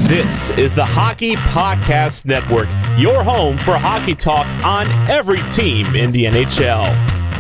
This is the Hockey Podcast Network, your home for hockey talk on every team in the NHL.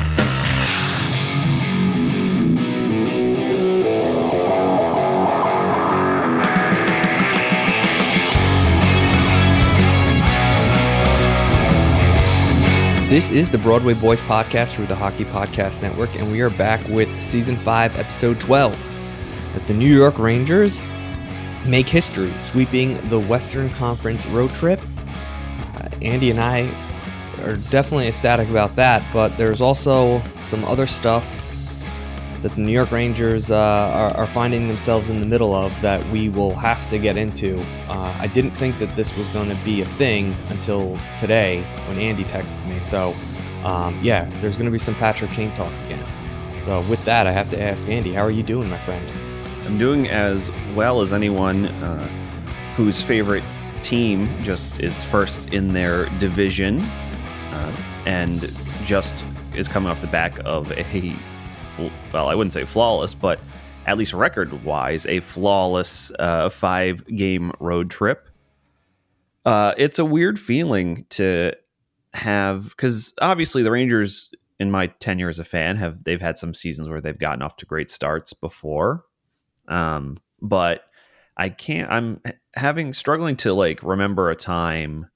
This is the Broadway Boys podcast through the Hockey Podcast Network, and we are back with Season 5, Episode 12, as the New York Rangers make history, sweeping the Western Conference road trip. Andy and I are definitely ecstatic about that, but there's also some other stuff that the New York Rangers are finding themselves in the middle of that we will have to get into. I didn't think that this was going to be a thing until today when Andy texted me. So, there's going to be some Patrick Kane talk again. So with that, I have to ask Andy, how are you doing, my friend? I'm doing as well as anyone whose favorite team just is first in their division and just is coming off the back of I wouldn't say flawless, but at least record-wise, a flawless 5-game road trip. It's a weird feeling to have, because obviously the Rangers, in my tenure as a fan, they've had some seasons where they've gotten off to great starts before. But I'm struggling to remember a time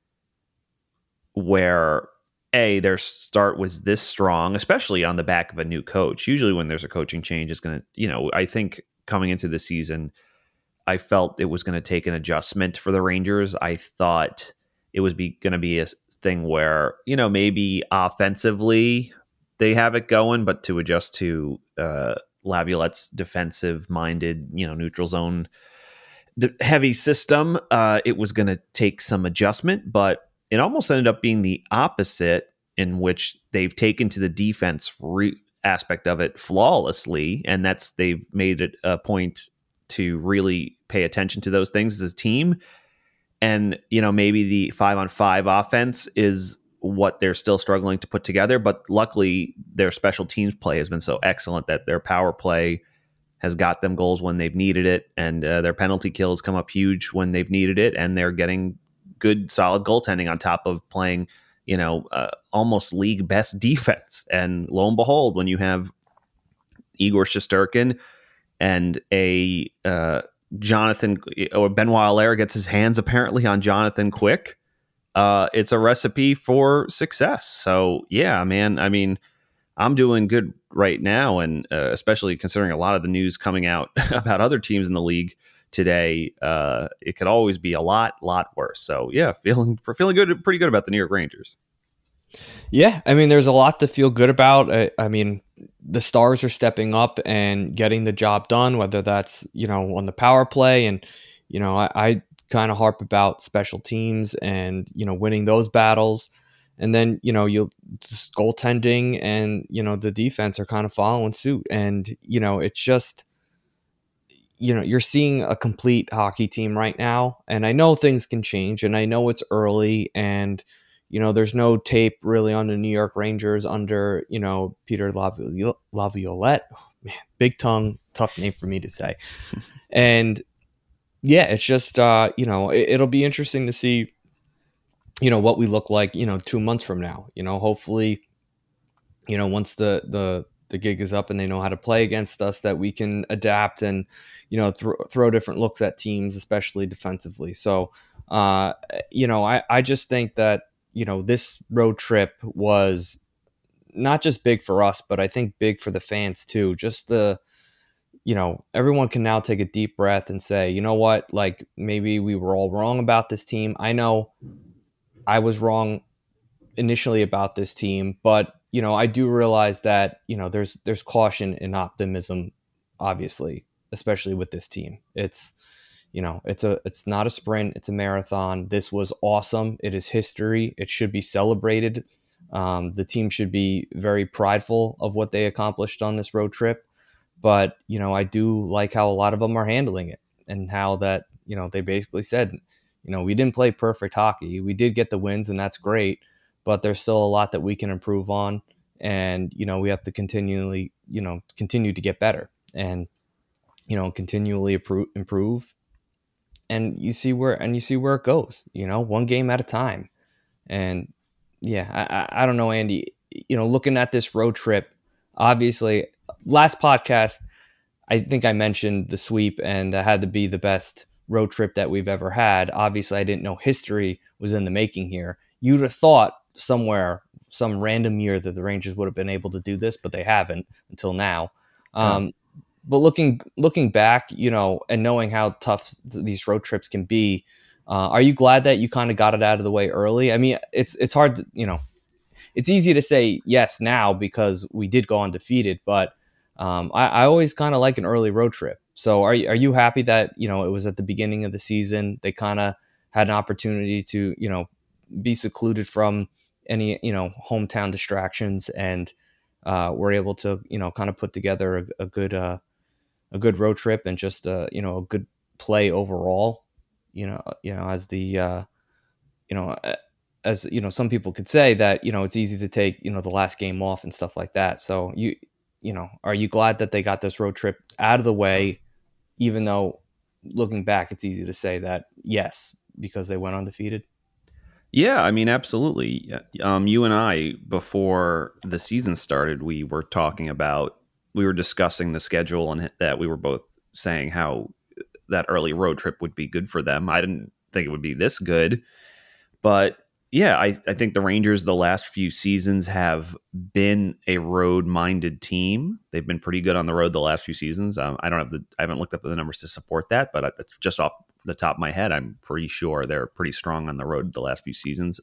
where their start was this strong, especially on the back of a new coach. Usually when there's a coaching change, it's going to, I think coming into the season, I felt it was going to take an adjustment for the Rangers. I thought it was going to be a thing where, maybe offensively they have it going, but to adjust to, Laviolette's defensive-minded, neutral zone heavy system, it was going to take some adjustment, but it almost ended up being the opposite, in which they've taken to the defense aspect of it flawlessly, and they've made it a point to really pay attention to those things as a team. And, maybe the 5-on-5 offense is what they're still struggling to put together, but luckily their special teams play has been so excellent that their power play has got them goals when they've needed it, and their penalty kills come up huge when they've needed it, and they're getting good solid goaltending on top of playing almost league best defense. And lo and behold, when you have Igor Shesterkin and a Jonathan or Benoit Allaire gets his hands apparently on Jonathan Quick, it's a recipe for success. So yeah, man, I mean, I'm doing good right now. And especially considering a lot of the news coming out about other teams in the league today, it could always be a lot worse. So yeah, feeling good, pretty good about the New York Rangers. Yeah. I mean, there's a lot to feel good about. I mean, the stars are stepping up and getting the job done, whether that's, on the power play. And, I kind of harp about special teams and, winning those battles. And then, you'll just goaltending and, the defense are kind of following suit. And, it's just, you're seeing a complete hockey team right now. And I know things can change, and I know it's early, and, there's no tape really on the New York Rangers under, Peter Laviolette. Oh, man, big tongue, tough name for me to say. And yeah, it's just, it'll be interesting to see, what we look like, 2 months from now. Hopefully, once the gig is up and they know how to play against us, that we can adapt and, throw different looks at teams, especially defensively. So, I just think that, this road trip was not just big for us, but I think big for the fans too. Just everyone can now take a deep breath and say, you know what, maybe we were all wrong about this team. I know I was wrong initially about this team, but, I do realize that, there's caution and optimism, obviously, especially with this team. It's not a sprint, it's a marathon. This was awesome. It is history. It should be celebrated. The team should be very prideful of what they accomplished on this road trip. But, I do like how a lot of them are handling it, and how that, they basically said, we didn't play perfect hockey. We did get the wins, and that's great, but there's still a lot that we can improve on. And, we have to continue to get better and, continually improve. and you see where it goes. One game at a time. And yeah, I don't know, Andy. Looking at this road trip, obviously, last podcast, I think I mentioned the sweep and that had to be the best road trip that we've ever had. Obviously, I didn't know history was in the making here. You'd have thought somewhere, some random year, that the Rangers would have been able to do this, but they haven't until now. But looking back, and knowing how tough these road trips can be, are you glad that you kind of got it out of the way early? I mean, it's hard to, it's easy to say yes now because we did go undefeated, but I always kind of like an early road trip. So are you happy that, it was at the beginning of the season? They kind of had an opportunity to, be secluded from any, hometown distractions, and were able to, kind of put together a good road trip and just, a good play overall, as the, as some people could say that, it's easy to take, the last game off and stuff like that. So are you glad that they got this road trip out of the way, even though looking back, it's easy to say that yes, because they went undefeated? Yeah, I mean, absolutely. You and I, before the season started, we were discussing the schedule, and that we were both saying how that early road trip would be good for them. I didn't think it would be this good, but yeah, I think the Rangers the last few seasons have been a road-minded team. They've been pretty good on the road the last few seasons. I haven't looked up the numbers to support that, but just off the top of my head, I'm pretty sure they're pretty strong on the road the last few seasons.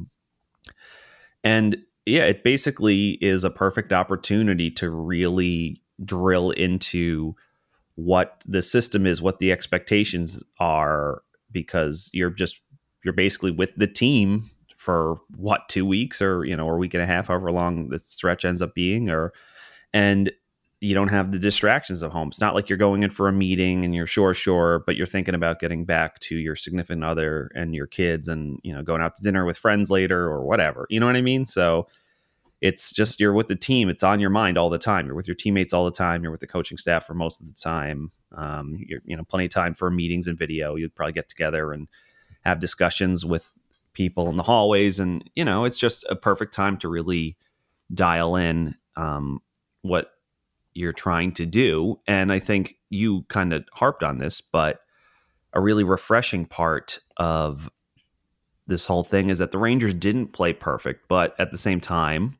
And yeah, it basically is a perfect opportunity to really drill into what the system is, what the expectations are, because you're basically with the team for 2 weeks or a week and a half, however long the stretch ends up being, and you don't have the distractions of home. It's not like you're going in for a meeting and you're sure, but you're thinking about getting back to your significant other and your kids and, going out to dinner with friends later or whatever. You know what I mean? So it's just, you're with the team. It's on your mind all the time. You're with your teammates all the time. You're with the coaching staff for most of the time. You're plenty of time for meetings and video. You'd probably get together and have discussions with people in the hallways. And, it's just a perfect time to really dial in what you're trying to do. And I think you kind of harped on this, but a really refreshing part of this whole thing is that the Rangers didn't play perfect, but at the same time,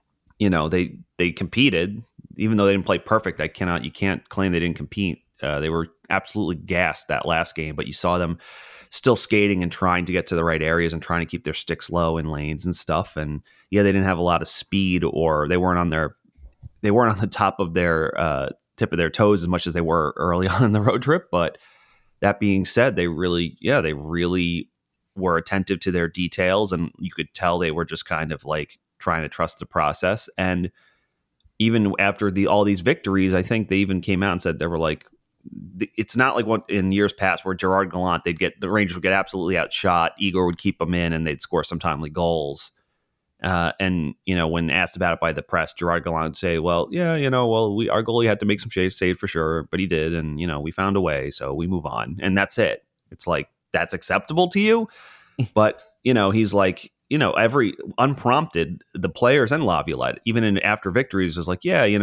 they competed. Even though they didn't play perfect, you can't claim they didn't compete. They were absolutely gassed that last game, but you saw them still skating and trying to get to the right areas and trying to keep their sticks low in lanes and stuff. And yeah, they didn't have a lot of speed, or they weren't on the top of their tip of their toes as much as they were early on in the road trip. But that being said, they really were attentive to their details, and you could tell they were just kind of like trying to trust the process. And even after all these victories, I think they even came out and said, they were like, it's not like what in years past where Gerard Gallant, the Rangers would get absolutely outshot, Igor would keep them in, and they'd score some timely goals. And when asked about it by the press, Gerard Gallant would say, well, yeah, our goalie had to make some saves for sure, but he did. And, we found a way, so we move on. And that's it. It's like, that's acceptable to you. But, he's like, every unprompted, the players and Laviolette, even after victories, was like, yeah,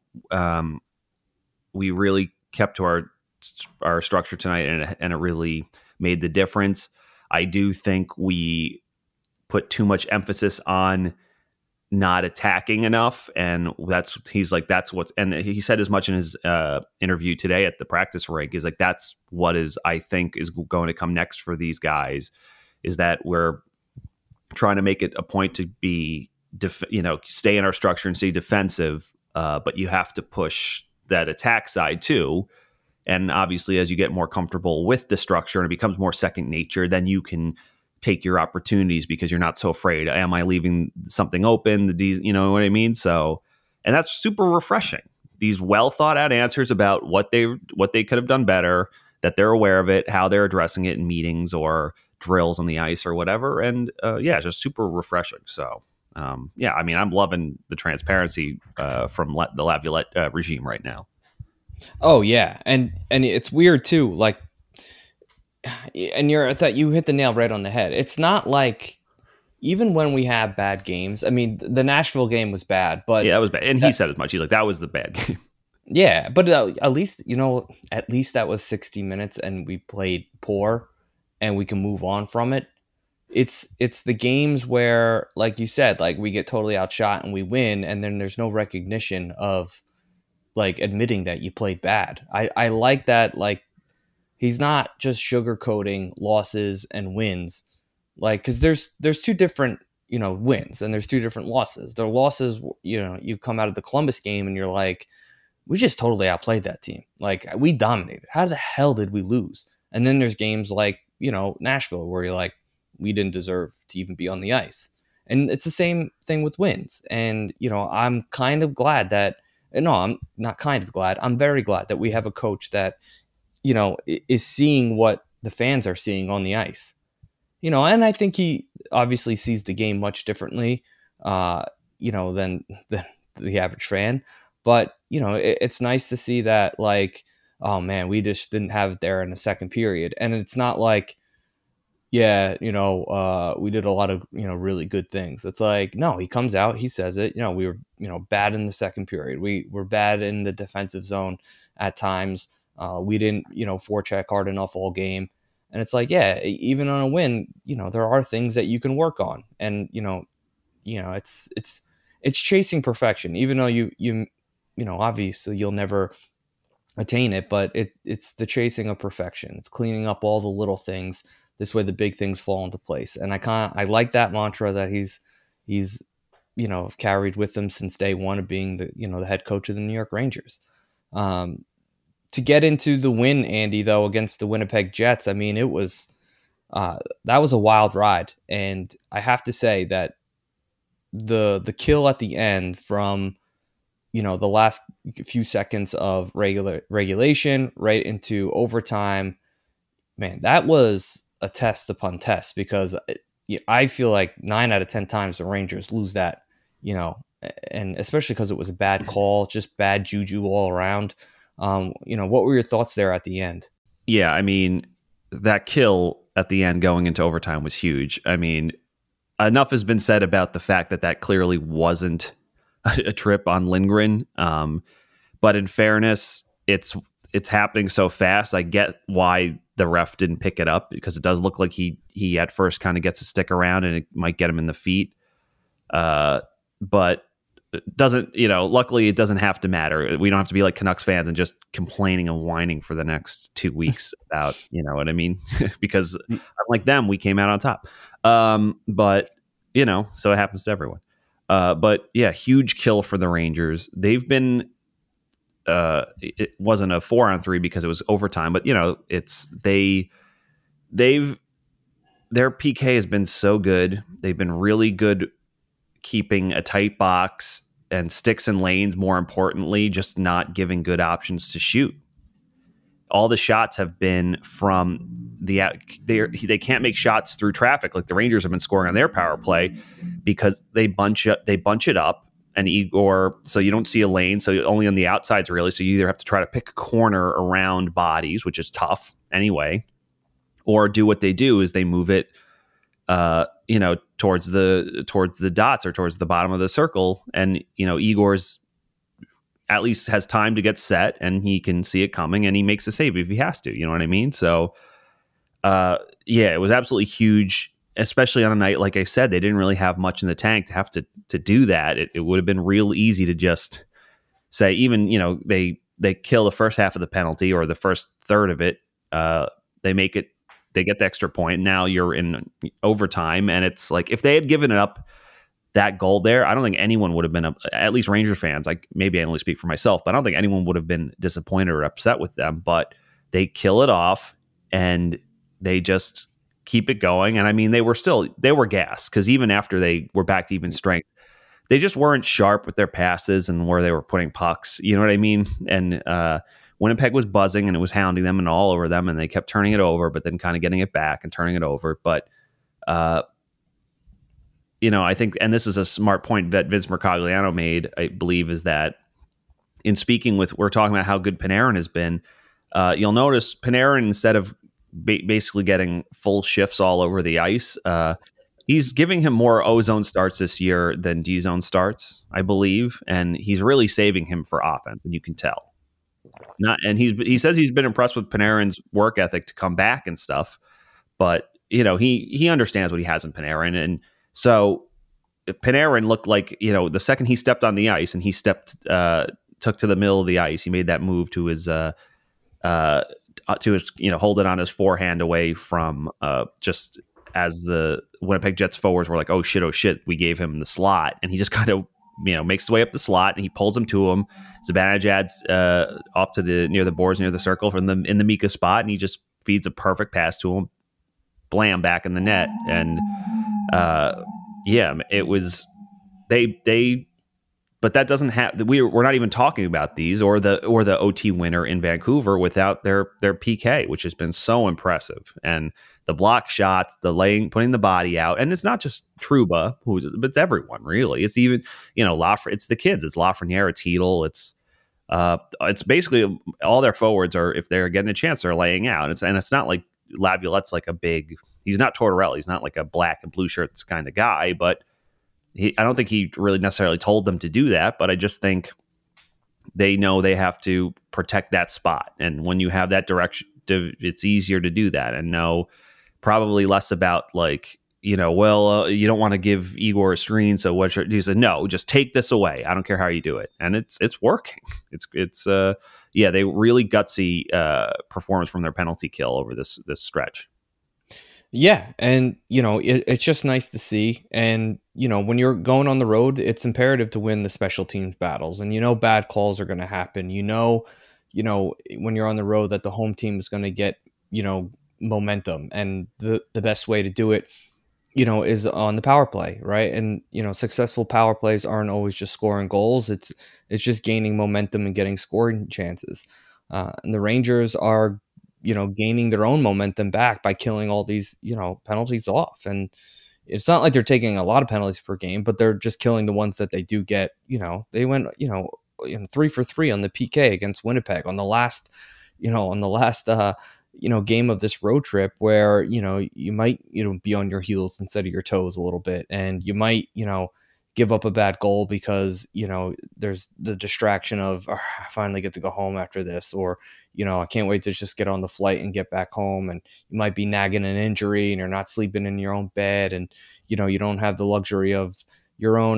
we really kept to our structure tonight, and it really made the difference. I do think we put too much emphasis on not attacking enough, and he said as much in his interview today at the practice rink, is like, that's what I think is going to come next for these guys, is that we're trying to make it a point to be stay in our structure and stay defensive, but you have to push that attack side too. And obviously, as you get more comfortable with the structure and it becomes more second nature, then you can take your opportunities because you're not so afraid. Am I leaving something open? You know what I mean? So, and that's super refreshing. These well thought out answers about what they could have done better, that they're aware of it, how they're addressing it in meetings or drills on the ice or whatever. And just super refreshing. So, I mean, I'm loving the transparency from the Laviolette regime right now. Oh yeah, and it's weird too. Like, and you hit the nail right on the head. It's not like, even when we have bad games, I mean, the Nashville game was bad, but yeah, that was bad. And he said as much. He's like, that was the bad game. yeah, but at least that was 60 minutes and we played poor and we can move on from it. It's the games where, like you said, like we get totally outshot and we win, and then there's no recognition of like admitting that you played bad. I like that, like he's not just sugarcoating losses and wins, like, because there's two different wins and there's two different losses. The losses, you come out of the Columbus game and you're like, we just totally outplayed that team. Like, we dominated. How the hell did we lose? And then there's games like, Nashville, where you're like, we didn't deserve to even be on the ice. And it's the same thing with wins. And, I'm kind of glad that, no, I'm not kind of glad. I'm very glad that we have a coach that, is seeing what the fans are seeing on the ice. And I think he obviously sees the game much differently, than the average fan. But, it's nice to see that, like, oh, man, we just didn't have it there in the second period. And it's not like, yeah, we did a lot of, really good things. It's like, no, he comes out, he says it, we were, bad in the second period. We were bad in the defensive zone at times. We didn't, forecheck hard enough all game. And it's like, yeah, even on a win, there are things that you can work on. And, it's chasing perfection, even though you obviously you'll never attain it, but it's the chasing of perfection. It's cleaning up all the little things. This way the big things fall into place. And I like that mantra that he's carried with him since day one of being the head coach of the New York Rangers. To get into the win, Andy, though, against the Winnipeg Jets, I mean, it was that was a wild ride. And I have to say that the kill at the end from the last few seconds of regulation right into overtime, man, that was a test upon test, because I feel like 9 out of 10 times the Rangers lose that, and especially because it was a bad call, just bad juju all around. What were your thoughts there at the end? Yeah, I mean, that kill at the end going into overtime was huge. I mean, enough has been said about the fact that clearly wasn't a trip on Lindgren. But in fairness, it's happening so fast. I get why the ref didn't pick it up, because it does look like he at first kind of gets to stick around and it might get him in the feet. But it doesn't, luckily it doesn't have to matter. We don't have to be like Canucks fans and just complaining and whining for the next 2 weeks about, what I mean? Because unlike them, we came out on top. But, so it happens to everyone. But yeah, huge kill for the Rangers. They've been, it wasn't a 4-on-3 because it was overtime, but their PK has been so good. They've been really good keeping a tight box and sticks and lanes, more importantly, just not giving good options to shoot. All the shots have been from they can't make shots through traffic like the Rangers have been scoring on their power play, because they bunch it up, and Igor, so you don't see a lane, so only on the outsides really, so you either have to try to pick a corner around bodies, which is tough anyway, or do what they do is they move it towards the dots or towards the bottom of the circle, and Igor's at least has time to get set and he can see it coming and he makes a save if he has to, you know what I mean? So it was absolutely huge, especially on a night, like I said, they didn't really have much in the tank to have to do that. It would have been real easy to just say, even, they kill the first half of the penalty or the first third of it. They get the extra point. Now you're in overtime. And it's like, if they had given it up that goal there, I don't think anyone would have been, at least Ranger fans, like maybe I only speak for myself, but I don't think anyone would have been disappointed or upset with them. But they kill it off and they just keep it going. And I mean, they were gassed, because even after they were back to even strength, they just weren't sharp with their passes and where they were putting pucks. You know what I mean? And Winnipeg was buzzing and it was hounding them and all over them, and they kept turning it over, but then kind of getting it back and turning it over. But, I think, and this is a smart point that Vince Mercogliano made, I believe, is that in speaking with, we're talking about how good Panarin has been. You'll notice Panarin, instead of basically getting full shifts all over the ice. He's giving him more O-zone starts this year than D-zone starts, I believe, and he's really saving him for offense, and you can tell. He says he's been impressed with Panarin's work ethic to come back and stuff, but he understands what he has in Panarin, and so Panarin looked like the second he stepped on the ice and he took to the middle of the ice, he made that move to his hold it on his forehand away from just as the Winnipeg Jets forwards were like, oh shit, we gave him the slot, and he just kind of makes his way up the slot and he pulls him to him. Zibanejad's off to near the boards, near the circle in the Mika spot, and he just feeds a perfect pass to him, blam, back in the net. And it was they. But that doesn't have. We're not even talking about these or the OT winner in Vancouver without their PK, which has been so impressive, and the block shots, putting the body out, and it's not just Trouba, but it's everyone really. It's even it's the kids. It's Lafreniere, it's Hedl, it's basically all their forwards are, if they're getting a chance, they're laying out. It's not like Laviolette's like a big. He's not Tortorella. He's not like a black and blue shirts kind of guy, but. I don't think he really necessarily told them to do that, but I just think they know they have to protect that spot. And when you have that direction, it's easier to do that and know probably less about you don't want to give Igor a screen. So what should he said? No, just take this away. I don't care how you do it. And it's working. They really gutsy performance from their penalty kill over this stretch. Yeah, and it's just nice to see. And when you're going on the road, it's imperative to win the special teams battles. And bad calls are going to happen. When you're on the road that the home team is going to get momentum, and the best way to do it, is on the power play, right? And successful power plays aren't always just scoring goals. It's just gaining momentum and getting scoring chances. And the Rangers are gaining their own momentum back by killing all these, penalties off. And it's not like they're taking a lot of penalties per game, but they're just killing the ones that they do get. They went, 3 for 3 on the PK against Winnipeg on the last game of this road trip, where, you might, be on your heels instead of your toes a little bit. And you might, give up a bad goal because, there's the distraction of, I finally get to go home after this, or, I can't wait to just get on the flight and get back home. And you might be nagging an injury and you're not sleeping in your own bed, and, you don't have the luxury of your own,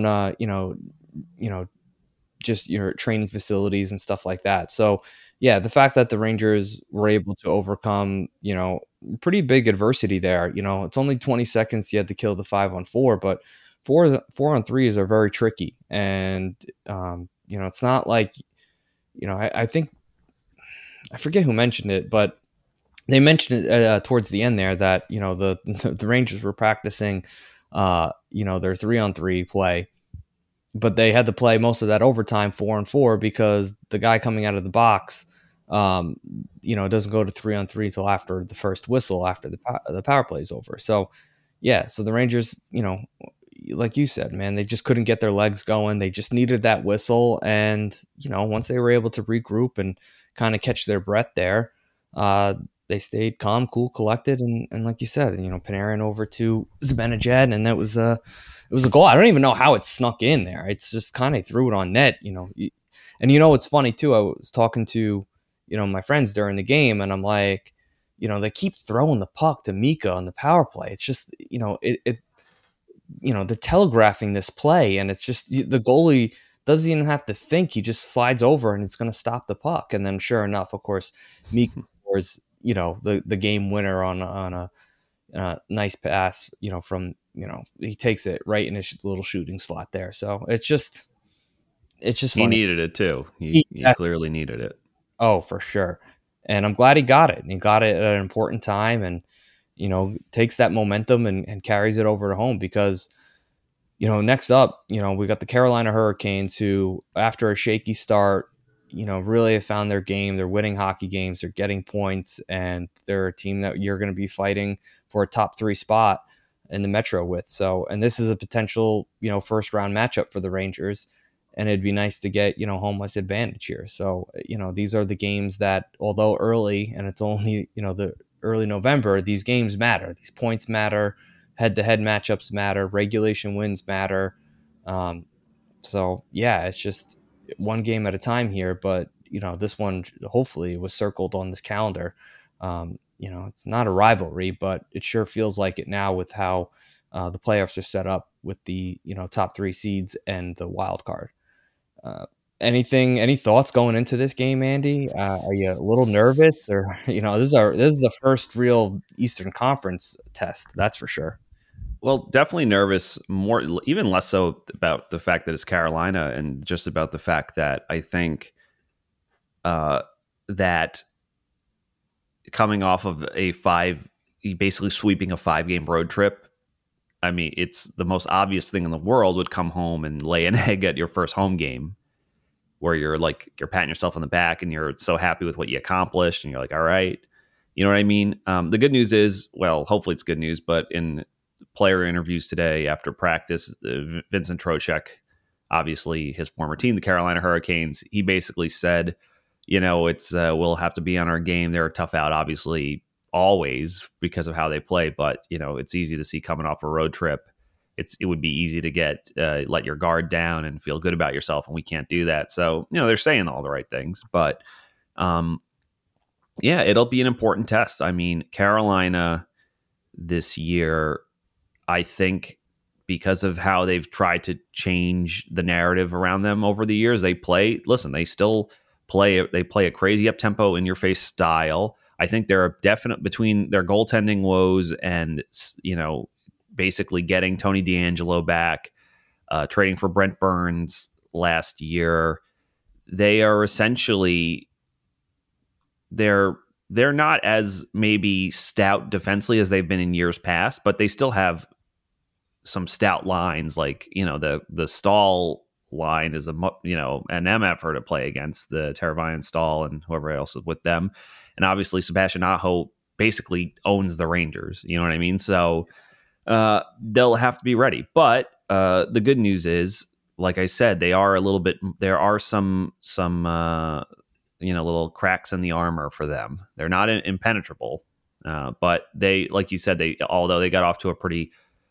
just your training facilities and stuff like that. So yeah, the fact that the Rangers were able to overcome, pretty big adversity there, it's only 20 seconds you had to kill the 5-on-4, but 4-on-3s are very tricky. And, it's not like, I think, I forget who mentioned it, but they mentioned it towards the end there that, the Rangers were practicing, their 3-on-3 play, but they had to play most of that overtime 4-on-4 because the guy coming out of the box, doesn't go to 3-on-3 till after the first whistle, after the power play is over. So, yeah, so the Rangers, like you said, man, they just couldn't get their legs going. They just needed that whistle. And, once they were able to regroup and kind of catch their breath there, they stayed calm, cool, collected. And like you said, Panarin over to Zibanejad, and it was a goal. I don't even know how it snuck in there. It's just kind of threw it on net, And it's funny too. I was talking to, my friends during the game, and I'm like, they keep throwing the puck to Mika on the power play. It's just, they're telegraphing this play, and it's just the goalie doesn't even have to think. He just slides over and it's going to stop the puck. And then sure enough, of course, Mika scores, the game winner on a nice pass, from, he takes it right in his little shooting slot there. So it's just funny. He needed it too. He clearly needed it. Oh, for sure. And I'm glad he got it. And he got it at an important time, and, takes that momentum and carries it over to home, because, next up, we got the Carolina Hurricanes, who, after a shaky start, really have found their game. They're winning hockey games. They're getting points, and they're a team that you're going to be fighting for a top 3 spot in the Metro with. So, and this is a potential, first round matchup for the Rangers, and it'd be nice to get, home advantage here. So, these are the games that, although early and it's only, the early November, these games matter. These points matter. Head-to-head matchups matter. Regulation wins matter. So, yeah, it's just one game at a time here. But, this one hopefully was circled on this calendar. It's not a rivalry, but it sure feels like it now with how the playoffs are set up with the, top 3 seeds and the wild card. Any thoughts going into this game, Andy? Are you a little nervous? Or, this is the first real Eastern Conference test, that's for sure. Well, definitely nervous, more, even less so about the fact that it's Carolina and just about the fact that I think that coming off of basically sweeping a 5-game road trip, I mean, it's the most obvious thing in the world would come home and lay an egg at your first home game where you're patting yourself on the back and you're so happy with what you accomplished and you're like, all right, you know what I mean? The good news is, well, hopefully it's good news, but in player interviews today after practice, Vincent Trocheck, obviously his former team, the Carolina Hurricanes, he basically said, it's we'll have to be on our game. They're a tough out, obviously, always because of how they play. But, it's easy to see coming off a road trip. It would be easy to let your guard down and feel good about yourself. And we can't do that. So, they're saying all the right things. But, yeah, it'll be an important test. I mean, Carolina this year, I think because of how they've tried to change the narrative around them over the years, they still play a crazy up-tempo, in-your-face style. I think they're definite between their goaltending woes and, basically getting Tony DeAngelo back, trading for Brent Burns last year. They are essentially, they're not as maybe stout defensively as they've been in years past, but they still have some stout lines, like, the Stahl line is an MFR to play against the Teravainen, Stahl, and whoever else is with them. And obviously Sebastian Aho basically owns the Rangers. You know what I mean? So they'll have to be ready. But the good news is, like I said, there are some little cracks in the armor for them. They're not impenetrable, but they, like you said, although they got off to a pretty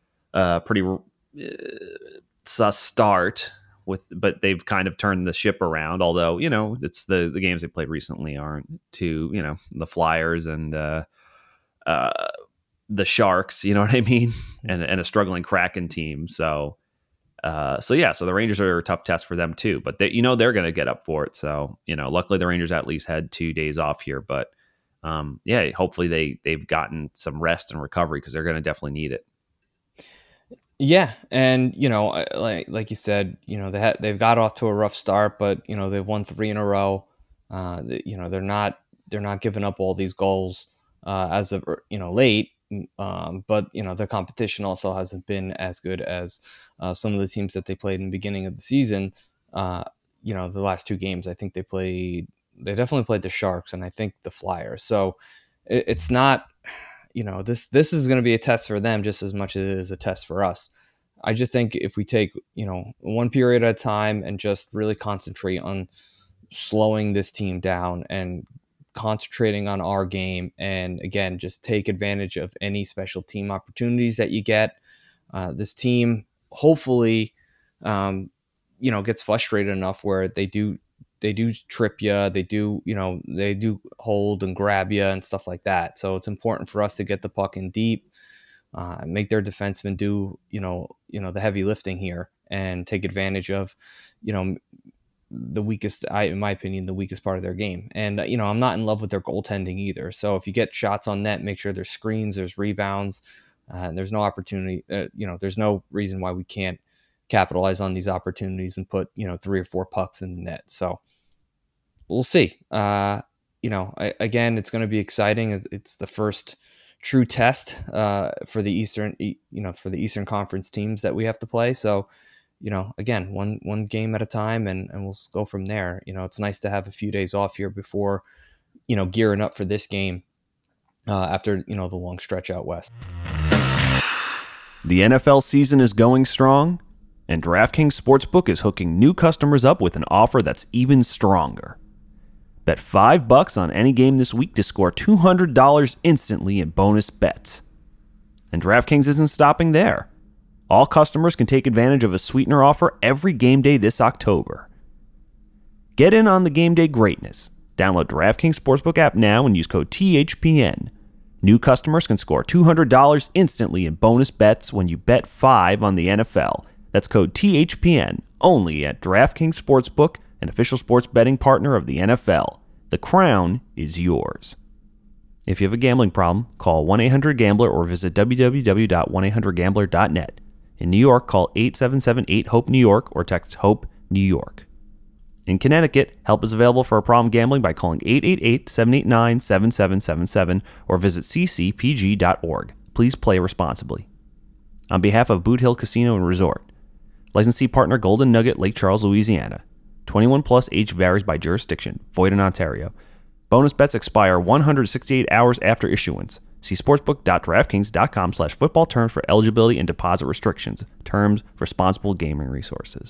sus start but they've kind of turned the ship around. Although, it's the games they played recently aren't too, the Flyers and the Sharks, you know what I mean? And a struggling Kraken team. So the Rangers are a tough test for them too, but they're going to get up for it. So, luckily the Rangers at least had 2 days off here, but hopefully they've gotten some rest and recovery because they're going to definitely need it. Yeah, and like you said, they've got off to a rough start, but they've won 3 in a row. They're not giving up all these goals as of late, but the competition also hasn't been as good as some of the teams that they played in the beginning of the season. The last 2 games, I think they definitely played the Sharks and I think the Flyers. So it's not. This is going to be a test for them just as much as it is a test for us. I just think if we take, one period at a time and just really concentrate on slowing this team down and concentrating on our game, and again, just take advantage of any special team opportunities that you get. This team hopefully, gets frustrated enough where they do trip you, they do hold and grab you and stuff like that. So it's important for us to get the puck in deep, make their defensemen do, the heavy lifting here and take advantage of, the weakest, in my opinion, the weakest part of their game. And, I'm not in love with their goaltending either. So if you get shots on net, make sure there's screens, there's rebounds, and there's no opportunity, there's no reason why we can't capitalize on these opportunities and put, 3 or 4 pucks in the net. So we'll see. Again, it's going to be exciting. It's the first true test for the Eastern Conference teams that we have to play. So, again, one game at a time, and we'll go from there. It's nice to have a few days off here before, gearing up for this game after, the long stretch out west. The NFL season is going strong, and DraftKings Sportsbook is hooking new customers up with an offer that's even stronger. Bet $5 on any game this week to score $200 instantly in bonus bets. And DraftKings isn't stopping there. All customers can take advantage of a sweetener offer every game day this October. Get in on the game day greatness. Download DraftKings Sportsbook app now and use code THPN. New customers can score $200 instantly in bonus bets when you bet $5 on the NFL. That's code THPN only at DraftKings Sportsbook, an official sports betting partner of the NFL. The crown is yours. If you have a gambling problem, call 1-800-GAMBLER or visit www.1800gambler.net. In New York, call 877-8-HOPE-NEW-YORK or text HOPE-NEW YORK. In Connecticut, help is available for a problem gambling by calling 888-789-7777 or visit ccpg.org. Please play responsibly. On behalf of Boot Hill Casino and Resort, licensee partner Golden Nugget, Lake Charles, Louisiana. 21 plus, age varies by jurisdiction. Void in Ontario. Bonus bets expire 168 hours after issuance. See sportsbook.draftkings.com/football terms for eligibility and deposit restrictions. Terms, responsible gaming resources.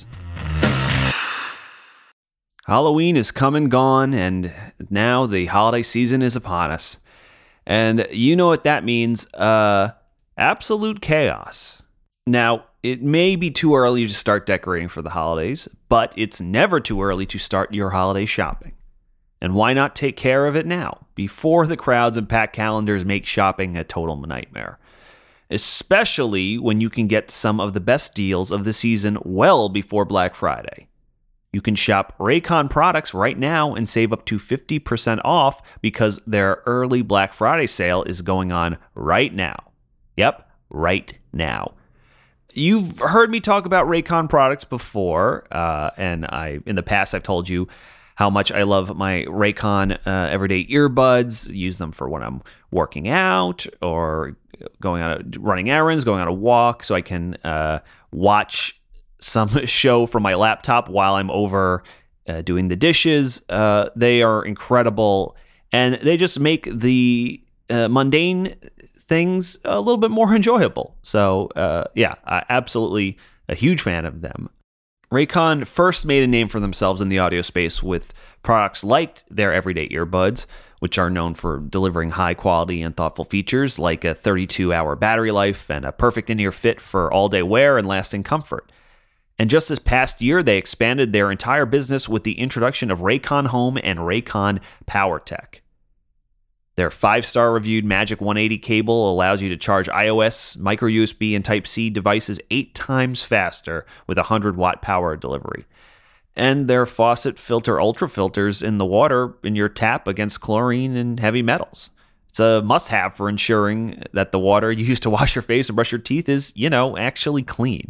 Halloween is come and gone, and now the holiday season is upon us. And you know what that means. Absolute chaos. Now, it may be too early to start decorating for the holidays, but it's never too early to start your holiday shopping. And why not take care of it now, before the crowds and packed calendars make shopping a total nightmare? Especially when you can get some of the best deals of the season well before Black Friday. You can shop Raycon products right now and save up to 50% off because their early Black Friday sale is going on right now. Yep, right now. You've heard me talk about Raycon products before, and in the past I've told you how much I love my Raycon everyday earbuds. Use them for when I'm working out or running errands, going on a walk, so I can watch some show from my laptop while I'm over doing the dishes. They are incredible, and they just make the mundane things a little bit more enjoyable. So absolutely a huge fan of them. Raycon first made a name for themselves in the audio space with products like their everyday earbuds, which are known for delivering high quality and thoughtful features like a 32-hour battery life and a perfect in-ear fit for all-day wear and lasting comfort. And just this past year, they expanded their entire business with the introduction of Raycon Home and Raycon PowerTech. Their 5-star reviewed Magic 180 cable allows you to charge iOS, micro USB, and Type-C devices 8 times faster with 100-watt power delivery. And their faucet filter ultra filters in the water in your tap against chlorine and heavy metals. It's a must-have for ensuring that the water you use to wash your face and brush your teeth is, actually clean.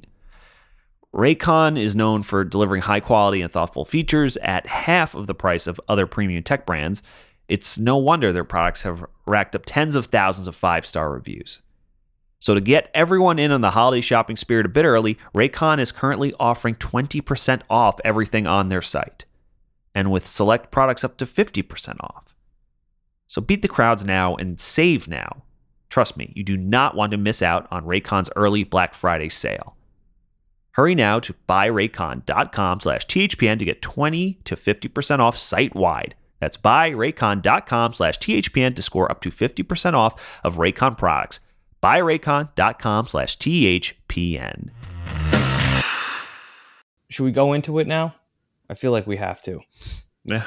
Raycon is known for delivering high quality and thoughtful features at half of the price of other premium tech brands. It's no wonder their products have racked up tens of thousands of 5-star reviews. So to get everyone in on the holiday shopping spirit a bit early, Raycon is currently offering 20% off everything on their site, and with select products up to 50% off. So beat the crowds now and save now. Trust me, you do not want to miss out on Raycon's early Black Friday sale. Hurry now to buyraycon.com/THPN to get 20 to 50% off site-wide. That's buyraycon.com/THPN to score up to 50% off of Raycon products. Buyraycon.com/THPN. Should we go into it now? I feel like we have to. Yeah.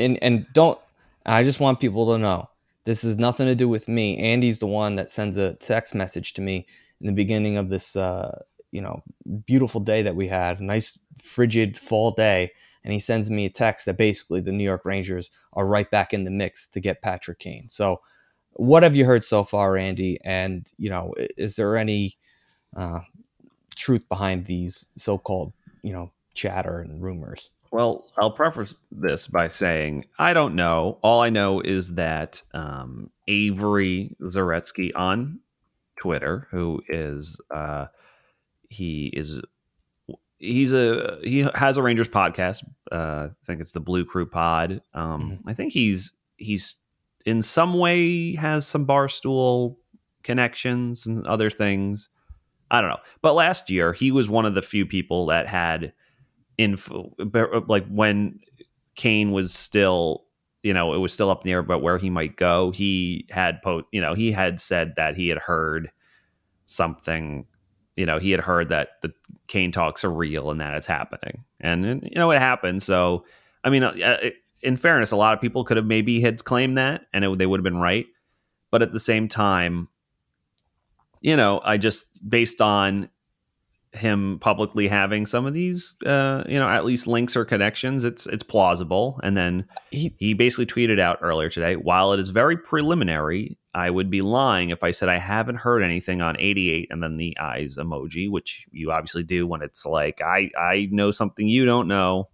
I just want people to know this has nothing to do with me. Andy's the one that sends a text message to me in the beginning of this beautiful day that we had, a nice frigid fall day. And he sends me a text that basically the New York Rangers are right back in the mix to get Patrick Kane. So what have you heard so far, Andy? And, is there any truth behind these so-called, chatter and rumors? Well, I'll preface this by saying I don't know. All I know is that Avery Zaretsky on Twitter, who is he has a Rangers podcast. I think it's the Blue Crew Pod. I think he's in some way has some Barstool connections and other things. I don't know. But last year he was one of the few people that had info, like when Kane was still, it was still up in the air about where he might go. He had he had said that he had heard something. He had heard that the Kane talks are real and that it's happening, and it happened. So, I mean, in fairness, a lot of people could have maybe had claimed that, and they would have been right. But at the same time, I just, based on him publicly having some of these, at least links or connections, it's plausible. And then he basically tweeted out earlier today, while it is very preliminary, I would be lying if I said I haven't heard anything on 88 and then the eyes emoji, which you obviously do when it's like, I know something you don't know.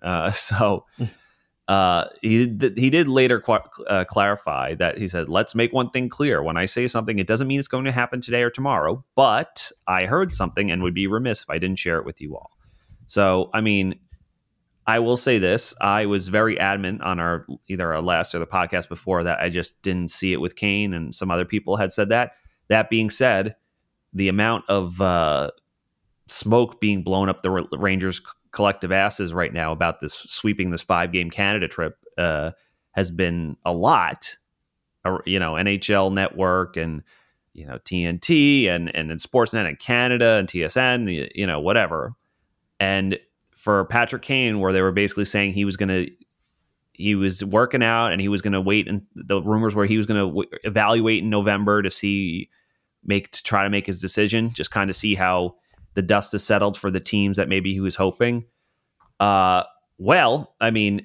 He did later clarify that he said, let's make one thing clear. When I say something, it doesn't mean it's going to happen today or tomorrow, but I heard something and would be remiss if I didn't share it with you all. So, I mean, I will say this. I was very adamant on either our last or the podcast before that I just didn't see it with Kane, and some other people had said that. That being said, the amount of smoke being blown up the Rangers collective asses right now about this sweeping this 5-game Canada trip has been a lot. NHL Network and TNT and Sportsnet and Canada and TSN, whatever. And for Patrick Kane, where they were basically saying he was working out and he was going to wait, and the rumors were he was going to evaluate in November to try to make his decision, just kind of see how the dust is settled for the teams that maybe he was hoping. Well, I mean,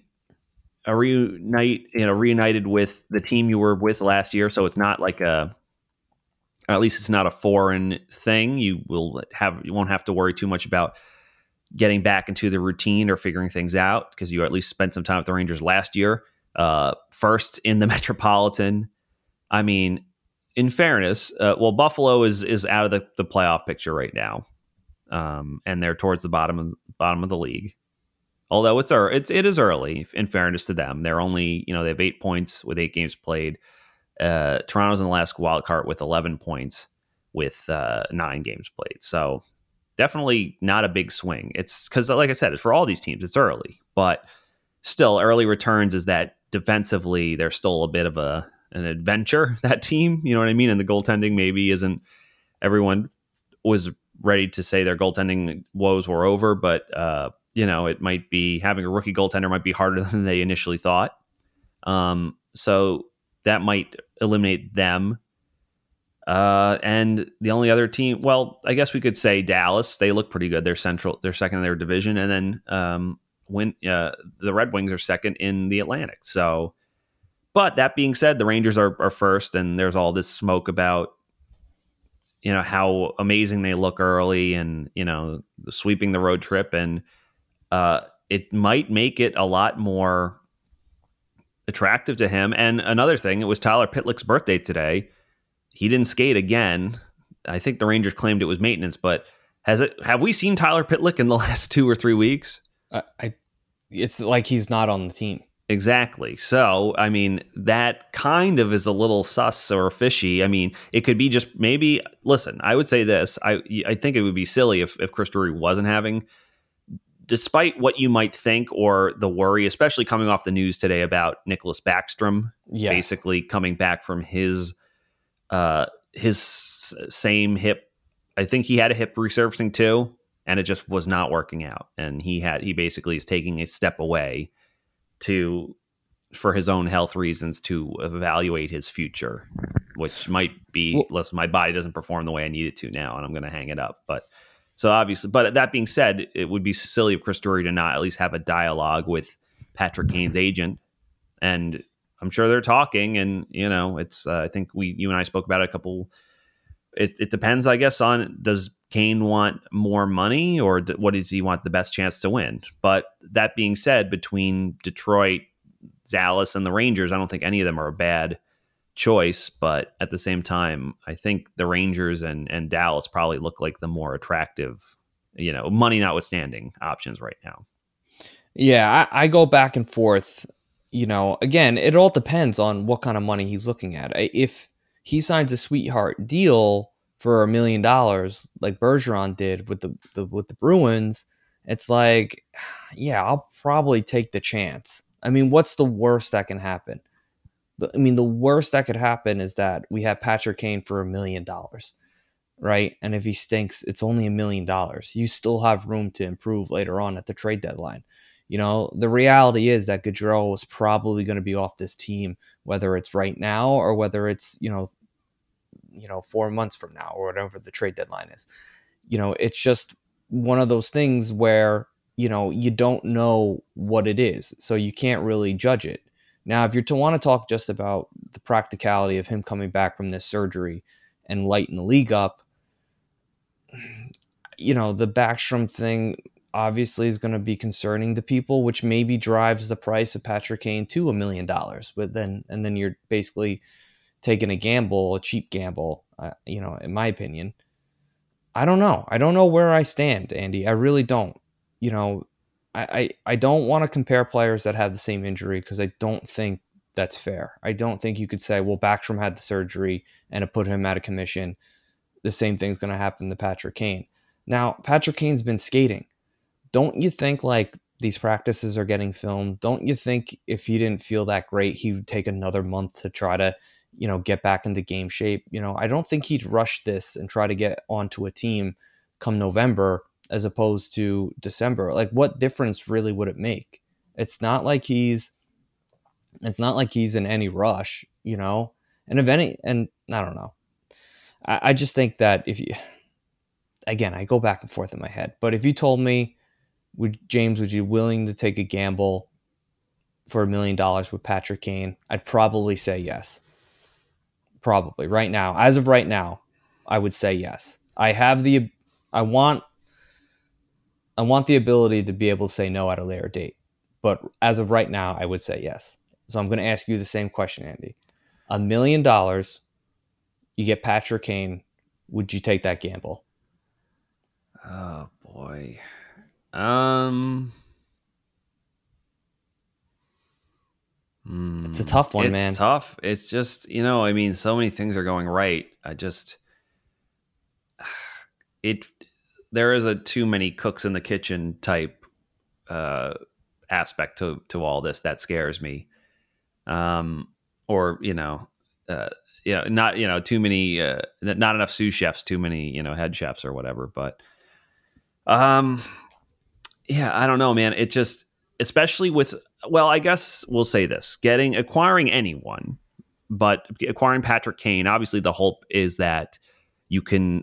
reunited with the team you were with last year, so it's not like at least it's not a foreign thing. You won't have to worry too much about getting back into the routine or figuring things out, because you at least spent some time with the Rangers last year, first in the Metropolitan. I mean, in fairness, Buffalo is out of the playoff picture right now. And they're towards the bottom of the league. Although it is early, in fairness to them. They're only, they have 8 points with 8 games played. Toronto's in the last wild card with 11 points with 9 games played. So definitely not a big swing. It's because, like I said, it's for all these teams. It's early, but still, early returns is that defensively they're still a bit of an adventure, that team. You know what I mean? And the goaltending maybe isn't. Everyone was ready to say their goaltending woes were over, but it might be, having a rookie goaltender might be harder than they initially thought. So that might eliminate them. And the only other team, well, I guess we could say Dallas. They look pretty good. They're second in their division, and then the Red Wings are second in the Atlantic. So, but that being said, the Rangers are first, and there's all this smoke about how amazing they look early, and sweeping the road trip, and it might make it a lot more attractive to him. And another thing, it was Tyler Pitlick's birthday today. He didn't skate again. I think the Rangers claimed it was maintenance, but have we seen Tyler Pitlick in the last 2 or 3 weeks? It's like he's not on the team. Exactly. So, I mean, that kind of is a little sus or fishy. I mean, it could be just maybe, listen, I would say this. I think it would be silly if Chris Drury wasn't having, despite what you might think or the worry, especially coming off the news today about Nicholas Backstrom, basically coming back from his same hip. I think he had a hip resurfacing too, and it just was not working out. And he basically is taking a step away for his own health reasons to evaluate his future, which might be, listen, my body doesn't perform the way I need it to now, and I'm going to hang it up. But so obviously, but that being said, it would be silly of Chris Drury to not at least have a dialogue with Patrick Kane's agent. And I'm sure they're talking, and it's, I think you and I spoke about it a couple. It depends, I guess, on, does Kane want more money, or what does he want the best chance to win? But that being said, between Detroit, Dallas, and the Rangers, I don't think any of them are a bad choice. But at the same time, I think the Rangers and Dallas probably look like the more attractive, money notwithstanding, options right now. Yeah, I go back and forth. Again, it all depends on what kind of money he's looking at. If he signs a sweetheart deal for $1 million, like Bergeron did with the Bruins, it's like, yeah, I'll probably take the chance. I mean, what's the worst that can happen? I mean, the worst that could happen is that we have Patrick Kane for $1 million, right? And if he stinks, it's only $1 million. You still have room to improve later on at the trade deadline. You know, the reality is that Gaudreau is probably going to be off this team, whether it's right now or whether it's, 4 months from now or whatever the trade deadline is. You know, it's just one of those things where, you don't know what it is, so you can't really judge it. Now, if you're to want to talk just about the practicality of him coming back from this surgery and lighten the league up, the Backstrom thing obviously is going to be concerning to people, which maybe drives the price of Patrick Kane to $1 million. But then you're basically taking a cheap gamble, in my opinion. I don't know. I don't know where I stand, Andy. I really don't. I don't want to compare players that have the same injury because I don't think that's fair. I don't think you could say, well, Backstrom had the surgery and it put him out of commission. The same thing's going to happen to Patrick Kane. Now, Patrick Kane's been skating. Don't you think like these practices are getting filmed? Don't you think if he didn't feel that great, he would take another month to try to, get back into game shape? I don't think he'd rush this and try to get onto a team come November as opposed to December. Like, what difference really would it make? It's not like he's in any rush, and if any, and I don't know. I just think that again, I go back and forth in my head, but if you told me, would you willing to take a gamble for $1 million with Patrick Kane? I'd probably say yes. Probably right now, as of right now, I would say yes. I want the ability to be able to say no at a later date, but as of right now, I would say yes. So I'm going to ask you the same question, Andy. $1 million, you get Patrick Kane. Would you take that gamble? Oh boy. It's a tough one, man. It's tough. It's just, so many things are going right. There is a too many cooks in the kitchen type aspect to all this that scares me. Not too many, not enough sous chefs, too many, head chefs or whatever. But, I don't know, man. It just, especially with, well, I guess we'll say this, acquiring anyone, but acquiring Patrick Kane, obviously the hope is that you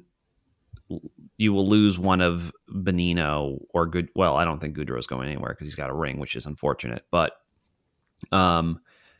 will lose one of Bonino or Good. Well, I don't think Gaudreau's going anywhere because he's got a ring, which is unfortunate, but, I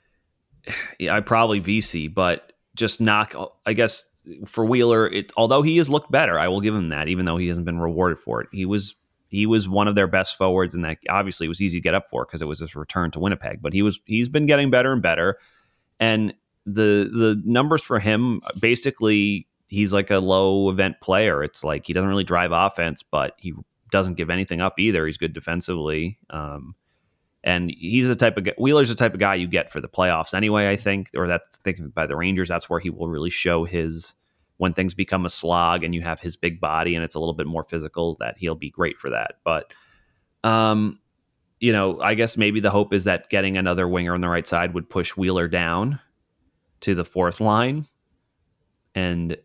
probably VC, but just I guess for Wheeler, although he has looked better, I will give him that, even though he hasn't been rewarded for it. He was one of their best forwards, and that obviously was easy to get up for because it was his return to Winnipeg. But he's been getting better and better, and the numbers for him, basically, he's like a low event player. It's like he doesn't really drive offense, but he doesn't give anything up either. He's good defensively. And he's Wheeler's the type of guy you get for the playoffs anyway, I think, or by the Rangers, that's where he will really show when things become a slog and you have his big body and it's a little bit more physical, that he'll be great for that. But, I guess maybe the hope is that getting another winger on the right side would push Wheeler down to the fourth line. And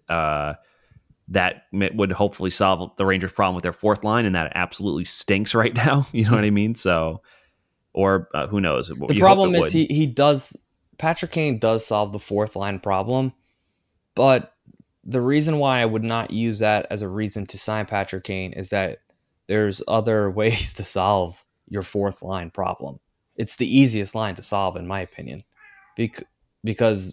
that would hopefully solve the Rangers' problem with their fourth line. And that absolutely stinks right now. You know what I mean? So, or who knows? The problem is Patrick Kane does solve the fourth line problem, but the reason why I would not use that as a reason to sign Patrick Kane is that there's other ways to solve your fourth line problem. It's the easiest line to solve, in my opinion, because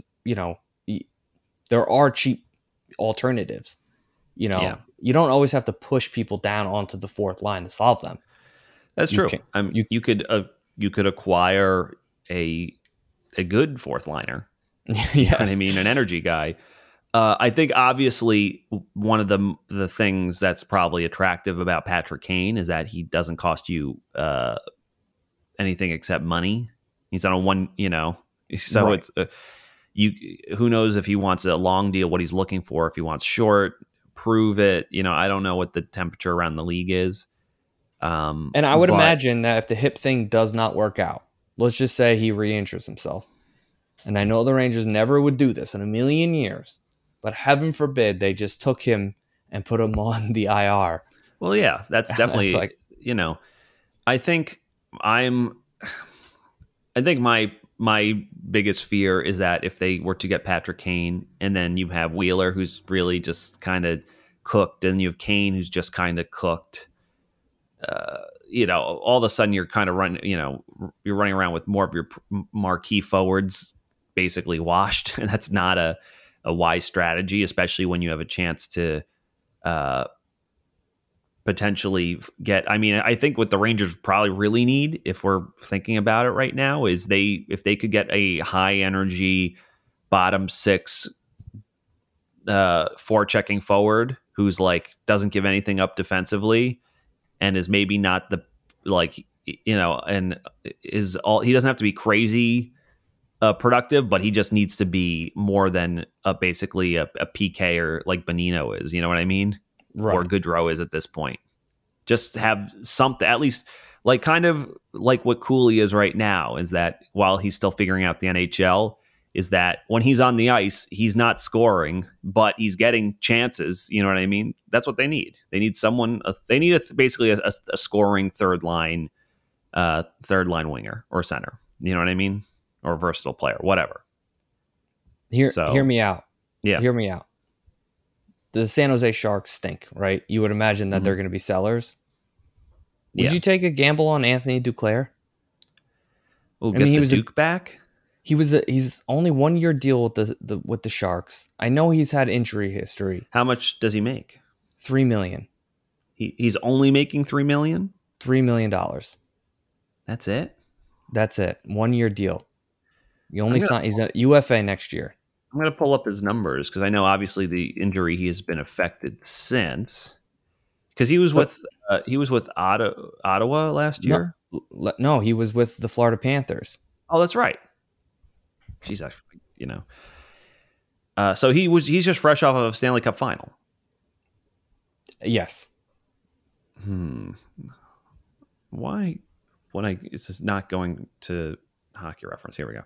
there are cheap alternatives. You don't always have to push people down onto the fourth line to solve them. That's true. You could acquire a good fourth liner. Yes. You know what I mean? An energy guy. I think obviously one of the things that's probably attractive about Patrick Kane is that he doesn't cost you anything except money. He's on a one, so right. It's who knows if he wants a long deal, what he's looking for. If he wants short, prove it. I don't know what the temperature around the league is. And I would imagine that if the hip thing does not work out, let's just say he re-injures himself. And I know the Rangers never would do this in a million years, but heaven forbid they just took him and put him on the IR. Well, yeah, that's definitely, like, I think my biggest fear is that if they were to get Patrick Kane and then you have Wheeler, who's really just kind of cooked, and you have Kane, who's just kind of cooked, all of a sudden you're kind of you're running around with more of your marquee forwards basically washed. And that's not a wise strategy, especially when you have a chance to potentially get. I mean, I think what the Rangers probably really need, if we're thinking about it right now, is if they could get a high energy bottom six forechecking forward who's like doesn't give anything up defensively and is maybe not the and is all, he doesn't have to be crazy productive, but he just needs to be more than basically a PK or like Bonino is, you know what I mean? right. Or Goodrow is at this point. Just have something, at least like kind of like what Cooley is right now, is that while he's still figuring out the NHL, is that when he's on the ice, he's not scoring, but he's getting chances. You know what I mean? That's what they need. They need someone, basically a scoring third line winger or center. You know what I mean? Or a versatile player, whatever. Hear me out. Yeah. Hear me out. The San Jose Sharks stink, right? You would imagine that they're going to be sellers. Would you take a gamble on Anthony Duclair? Oh, he was Duke back? He's only 1 year deal with the Sharks. I know he's had injury history. How much does he make? $3 million. He's only making $3 million? $3 million. That's it? That's it. 1 year deal. He's a UFA next year. I'm going to pull up his numbers because I know obviously the injury he has been affected since. Because he was with Ottawa last year. No, he was with the Florida Panthers. Oh, that's right. Jeez, so he's just fresh off of a Stanley Cup final. Yes. Why? This is not going to Hockey Reference. Here we go.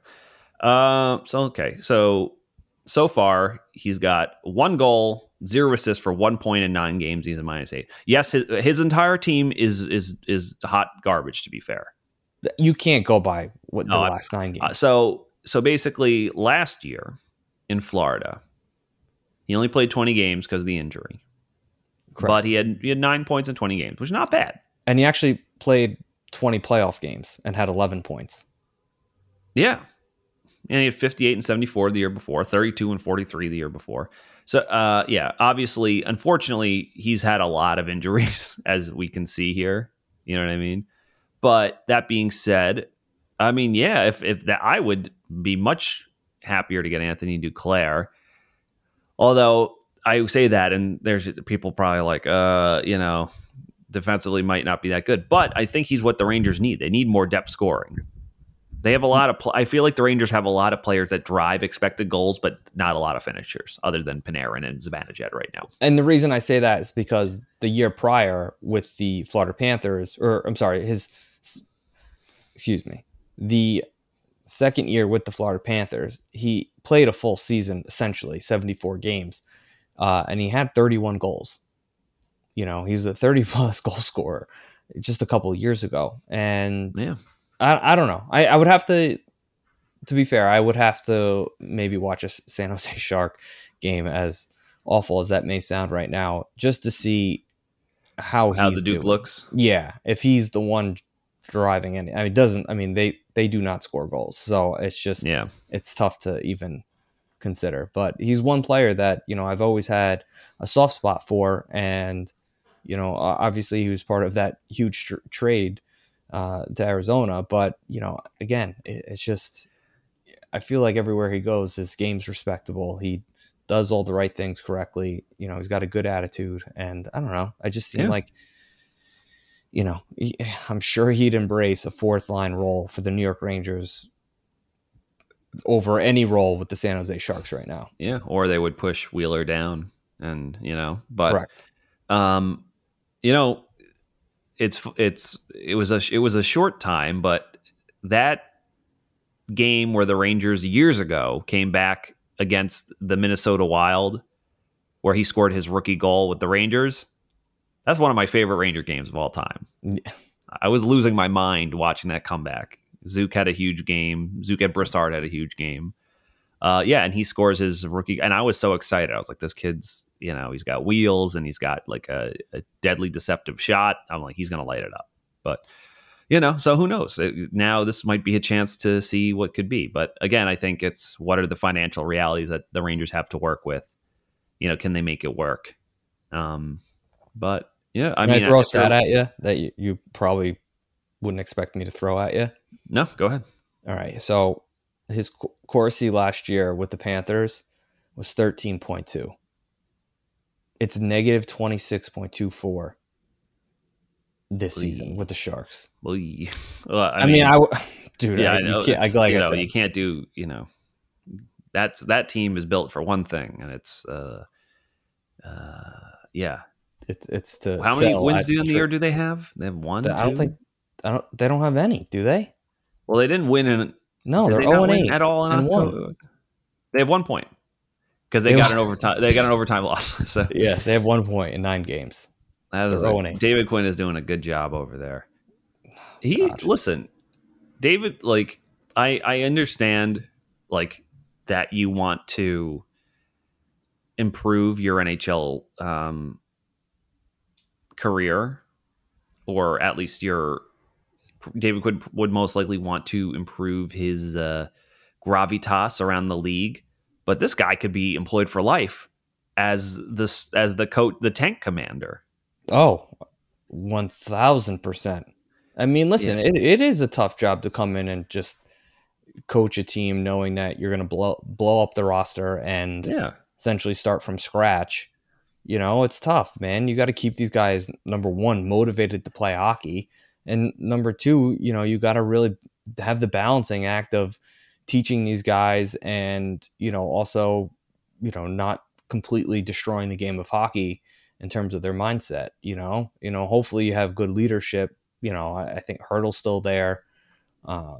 So far he's got 1 goal, 0 assists for 1 point in 9 games. He's a -8. Yes, his entire team is hot garbage, to be fair. You can't go by the last 9 games. So basically last year in Florida, he only played 20 games because of the injury. Correct. But he had 9 points in 20 games, which is not bad. And he actually played 20 playoff games and had 11 points. Yeah. And he had 58 and 74 the year before, 32 and 43 the year before. So, obviously, unfortunately, he's had a lot of injuries, as we can see here. You know what I mean? But that being said, I mean, yeah, if that, I would be much happier to get Anthony Duclair. Although I say that, and there's people probably like, defensively might not be that good. But I think he's what the Rangers need. They need more depth scoring. They have a lot of. I feel like the Rangers have a lot of players that drive expected goals, but not a lot of finishers, other than Panarin and Zibanejad right now. And the reason I say that is because the year prior with the Florida Panthers, the second year with the Florida Panthers, he played a full season, essentially 74 games, and he had 31 goals. He was a 30-plus goal scorer just a couple of years ago, and yeah. I don't know. I would have to be fair, I would have to maybe watch a San Jose Shark game, as awful as that may sound right now, just to see how the Duke looks. Yeah, if he's the one driving any. They do not score goals, so it's just it's tough to even consider. But he's one player that I've always had a soft spot for, and obviously he was part of that huge trade to Arizona, but again, it's just, I feel like everywhere he goes, his game's respectable. He does all the right things correctly. He's got a good attitude, and I don't know. I just seem like, I'm sure he'd embrace a 4th line role for the New York Rangers over any role with the San Jose Sharks right now. Yeah, or they would push Wheeler down, and but correct. It was a short time, but that game where the Rangers years ago came back against the Minnesota Wild, where he scored his rookie goal with the Rangers. That's one of my favorite Ranger games of all time. I was losing my mind watching that comeback. Zook had a huge game. Zook and Brassard had a huge game. And he scores his rookie. And I was so excited. I was like, this kid's, he's got wheels and he's got like a deadly deceptive shot. I'm like, he's going to light it up. But, so who knows? Now this might be a chance to see what could be. But again, I think it's what are the financial realities that the Rangers have to work with? Can they make it work? But yeah, Can I throw a stat at you that you probably wouldn't expect me to throw at you? No, go ahead. All right. So his Corsi last year with the Panthers was 13.2. It's negative 26.24 this season with the Sharks. Well, I mean, dude, yeah, I know. You can't do, that team is built for one thing, and it's, It's to how many wins in the year do they have? They have one. They don't have any, do they? Well, they didn't win in. No, they're 0-8 at all in October. They have 1 point because they got an overtime. They got an overtime loss. So yes, they have 1 point in 9 games. That is 0-8. David Quinn is doing a good job over there. Listen, David. Like I understand, like that you want to improve your NHL career, or at least David Quinn would most likely want to improve his gravitas around the league. But this guy could be employed for life as the coach, the tank commander. Oh, 1,000%. I mean, listen, it is a tough job to come in and just coach a team knowing that you're going to blow up the roster and essentially start from scratch. It's tough, man. You got to keep these guys, number one, motivated to play hockey. And number two, you got to really have the balancing act of teaching these guys and, also, not completely destroying the game of hockey in terms of their mindset. Hopefully you have good leadership. I think Hurdle's still there. I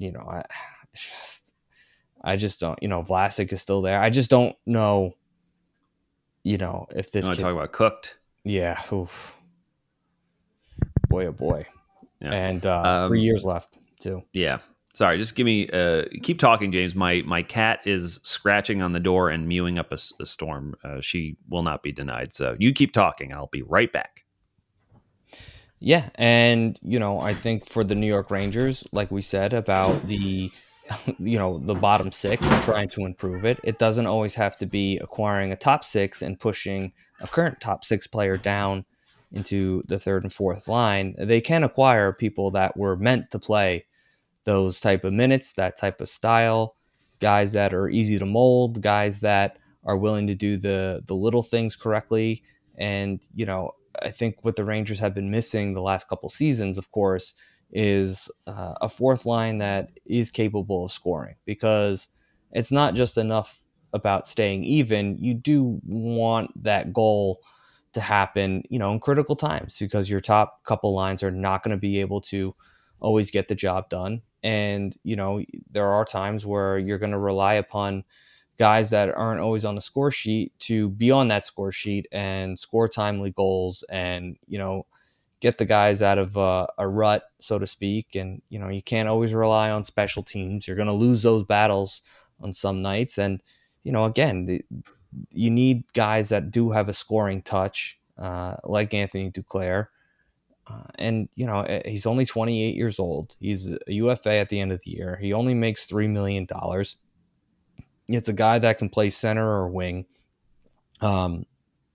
just don't, Vlasic is still there. I just don't know, if this. You want to talk about cooked? Yeah. Oof. Boy, oh boy. Yeah. And 3 years left too. Yeah. Sorry, just give me keep talking, James. My cat is scratching on the door and mewing up a storm. She will not be denied. So you keep talking. I'll be right back. Yeah, and I think for the New York Rangers, like we said about the the bottom six and trying to improve it, it doesn't always have to be acquiring a top six and pushing a current top six player down into the third and fourth line. They can acquire people that were meant to play those type of minutes, that type of style, guys that are easy to mold, guys that are willing to do the little things correctly. And, I think what the Rangers have been missing the last couple seasons, of course, is a fourth line that is capable of scoring, because it's not just enough about staying even. You do want that goal to happen, in critical times, because your top couple lines are not going to be able to always get the job done. And, there are times where you're going to rely upon guys that aren't always on the score sheet to be on that score sheet and score timely goals and, get the guys out of a rut, so to speak. And, you can't always rely on special teams. You're going to lose those battles on some nights. And, again, you need guys that do have a scoring touch, like Anthony Duclair. And, he's only 28 years old. He's a UFA at the end of the year. He only makes $3 million. It's a guy that can play center or wing. I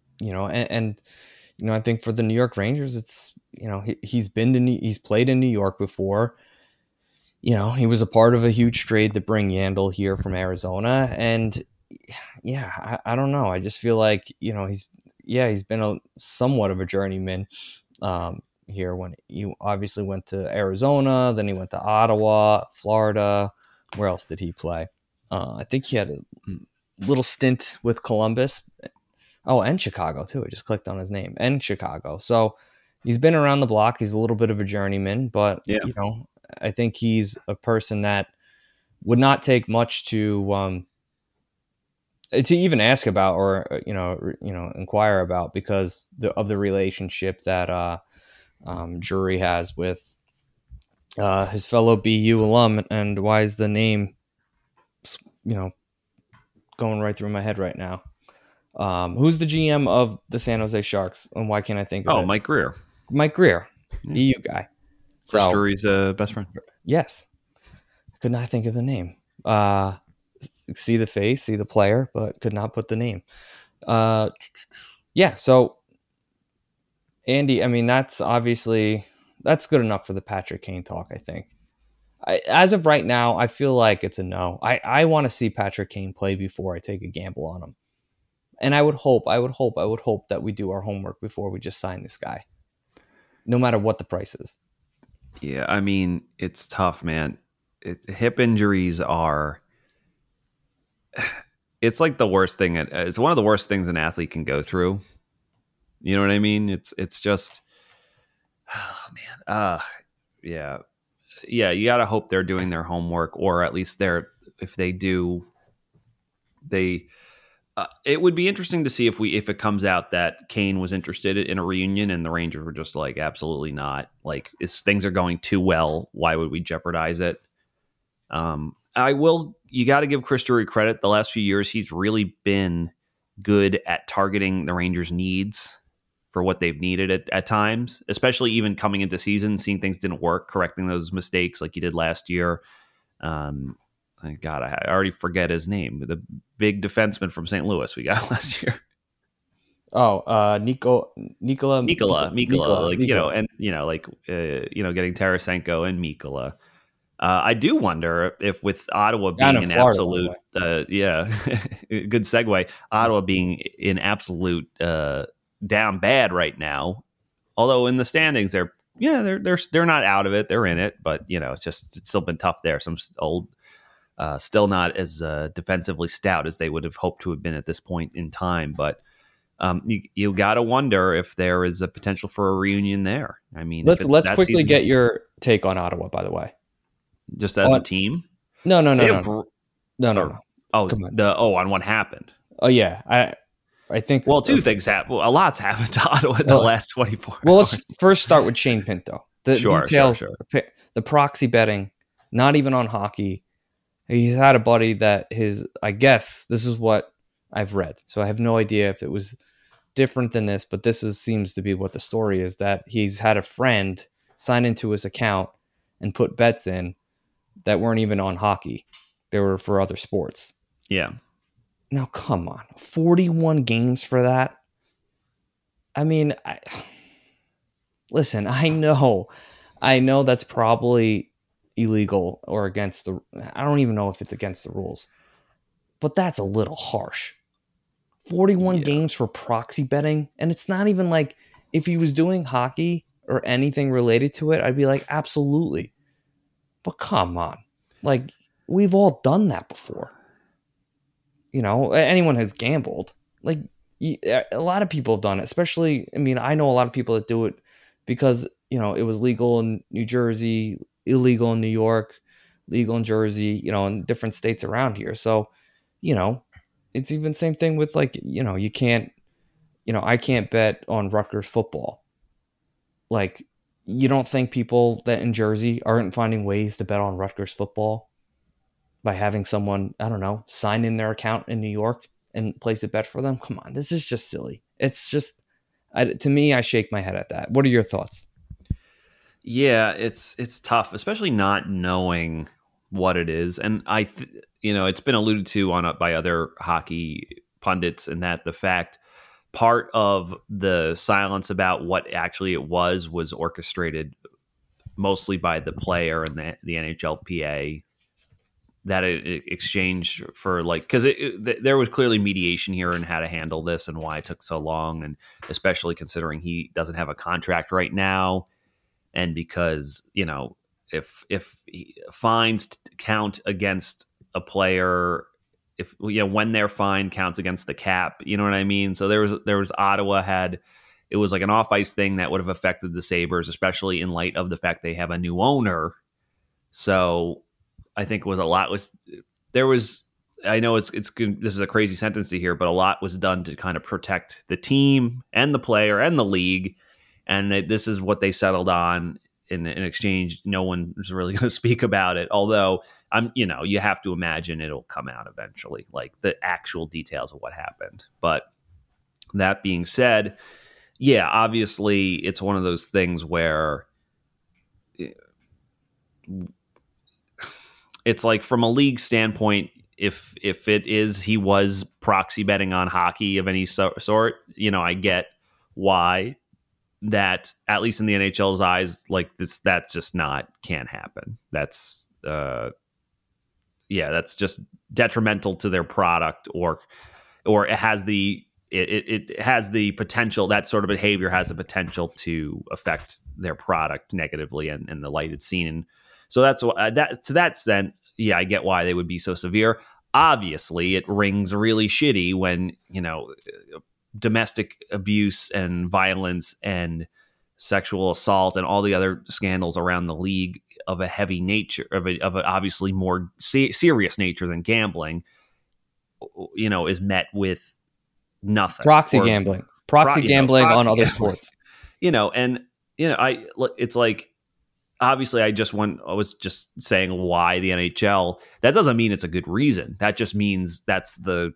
think for the New York Rangers, it's, he's played in New York before. He was a part of a huge trade to bring Yandel here from Arizona. And I don't know. I just feel like, he's been somewhat of a journeyman here when he obviously went to Arizona, then he went to Ottawa, Florida. Where else did he play? I think he had a little stint with Columbus. Oh, and Chicago too. I just clicked on his name. And Chicago. So he's been around the block. He's a little bit of a journeyman, but I think he's a person that would not take much to even ask about or inquire about, because of the relationship that Drury has with his fellow BU alum. And why is the name going right through my head right now? Who's the GM of the San Jose Sharks, and why can't I think of it? Mike Greer. Mike Greer, BU guy. Chris Drury's best friend. Yes. I could not think of the name. See the face, see the player, but could not put the name. Yeah, so Andy, I mean, that's good enough for the Patrick Kane talk, I think. As of right now, I feel like it's a no. I want to see Patrick Kane play before I take a gamble on him. And I would hope that we do our homework before we just sign this guy, no matter what the price is. Yeah, I mean, it's tough, man. Hip injuries are... It's like the worst thing. It's one of the worst things an athlete can go through. You know what I mean? It's just... Oh, man. Yeah. Yeah, you got to hope they're doing their homework, or at least if they do, it would be interesting to see if it comes out that Kane was interested in a reunion and the Rangers were just like, absolutely not. Like, things are going too well. Why would we jeopardize it? You got to give Chris Drury credit. The last few years, he's really been good at targeting the Rangers' needs for what they've needed at times, especially even coming into season, seeing things didn't work, correcting those mistakes like he did last year. God, I already forget his name. The big defenseman from St. Louis we got last year. Nikola. Like, getting Tarasenko and Mikola. I do wonder if with Ottawa being an absolute, good segue, Ottawa being in absolute down bad right now, although in the standings they're not out of it, they're in it, but it's still been tough there. Some old, still not as defensively stout as they would have hoped to have been at this point in time, but you got to wonder if there is a potential for a reunion there. I mean, let's quickly get your take on Ottawa, by the way. Just as a team? No. Oh, on what happened? Oh yeah, I think. Well, two things happened. A lot's happened to Ottawa in the last 24 hours. Well, let's first start with Shane Pinto. The details, sure. The proxy betting, not even on hockey. He's had a buddy that I guess this is what I've read. So I have no idea if it was different than this, but seems to be what the story is, that he's had a friend sign into his account and put bets in that weren't even on hockey. They were for other sports. Yeah. Now, come on. 41 games for that? I mean, listen, I know that's probably illegal or against the... I don't even know if it's against the rules. But that's a little harsh. 41 games for proxy betting? And it's not even like, if he was doing hockey or anything related to it, I'd be like, absolutely. But come on. Like, we've all done that before. Anyone has gambled. Like, a lot of people have done it, especially, I mean, I know a lot of people that do it because, it was legal in New Jersey, illegal in New York, legal in Jersey, in different states around here. So, it's even same thing with you can't, I can't bet on Rutgers football. Like, you don't think people that in Jersey aren't finding ways to bet on Rutgers football by having someone, I don't know, sign in their account in New York and place a bet for them? Come on, this is just silly. It's just, to me, I shake my head at that. What are your thoughts? Yeah, it's tough, especially not knowing what it is. And it's been alluded to by other hockey pundits, and that the fact part of the silence about what actually it was orchestrated mostly by the player and the NHLPA, that it exchanged for because there was clearly mediation here and how to handle this and why it took so long, and especially considering he doesn't have a contract right now, and because if fines count against a player, if when their fine counts against the cap, you know what I mean? So there was Ottawa it was like an off ice thing that would have affected the Sabres, especially in light of the fact they have a new owner. So I think there was. I know it's good. This is a crazy sentence to hear, but a lot was done to kind of protect the team and the player and the league, and this is what they settled on in exchange. No one is really going to speak about it, although you have to imagine it'll come out eventually, like the actual details of what happened. But that being said, yeah, obviously it's one of those things where it's like from a league standpoint, if it is he was proxy betting on hockey of any sort, I get why that, at least in the NHL's eyes, like this, that's just can't happen. That's that's just detrimental to their product, or it has the potential, that sort of behavior has the potential to affect their product negatively and the light it's seen. And so that's that, to that extent, yeah, I get why they would be so severe. Obviously, it rings really shitty when, domestic abuse and violence and sexual assault and all the other scandals around the league of a heavy nature, of an obviously more serious nature than gambling, is met with nothing. Proxy gambling on other sports. It's like, obviously I was just saying why the NHL. That doesn't mean it's a good reason. That just means that's that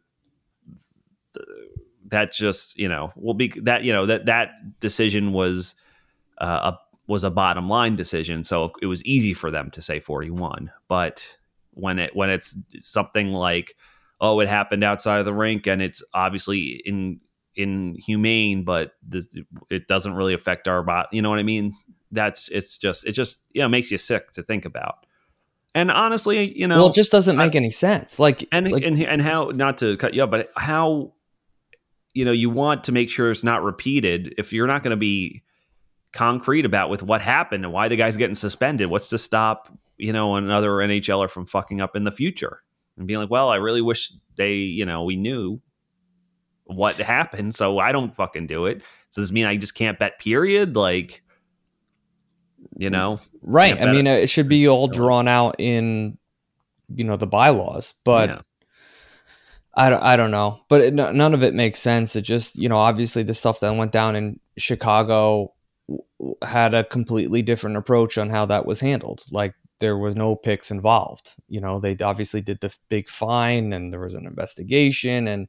decision was a bottom line decision. So it was easy for them to say 41. But when it's something like, oh, it happened outside of the rink and it's obviously inhumane, but it doesn't really affect our body. You know what I mean? It just makes you sick to think about. And honestly, it just doesn't make any sense. And how, not to cut you up, but how, you want to make sure it's not repeated. If you're not going to be concrete about with what happened and why the guy's getting suspended, what's to stop, another NHLer from fucking up in the future and being like, well, I really wish we knew what happened, so I don't fucking do it. Does this mean I just can't bet, period? Like, right. I mean, it should be all drawn out in, the bylaws, but yeah. I don't know, but none of it makes sense. It just, obviously the stuff that went down in Chicago had a completely different approach on how that was handled. Like, there was no picks involved. They obviously did the big fine and there was an investigation and,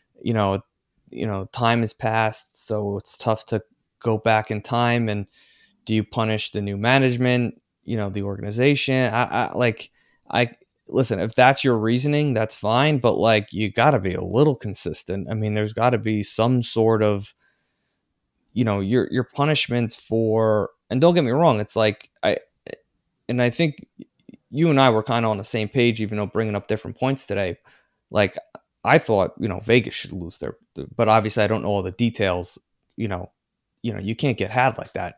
time has passed. So it's tough to go back in time. And do you punish the new management, the organization? I listen, if that's your reasoning, that's fine. But like, you gotta be a little consistent. I mean, there's gotta be some sort of, your punishments for, and don't get me wrong. It's like, I think you and I were kind of on the same page, even though bringing up different points today. Like, I thought, Vegas should lose but obviously I don't know all the details. You can't get had like that.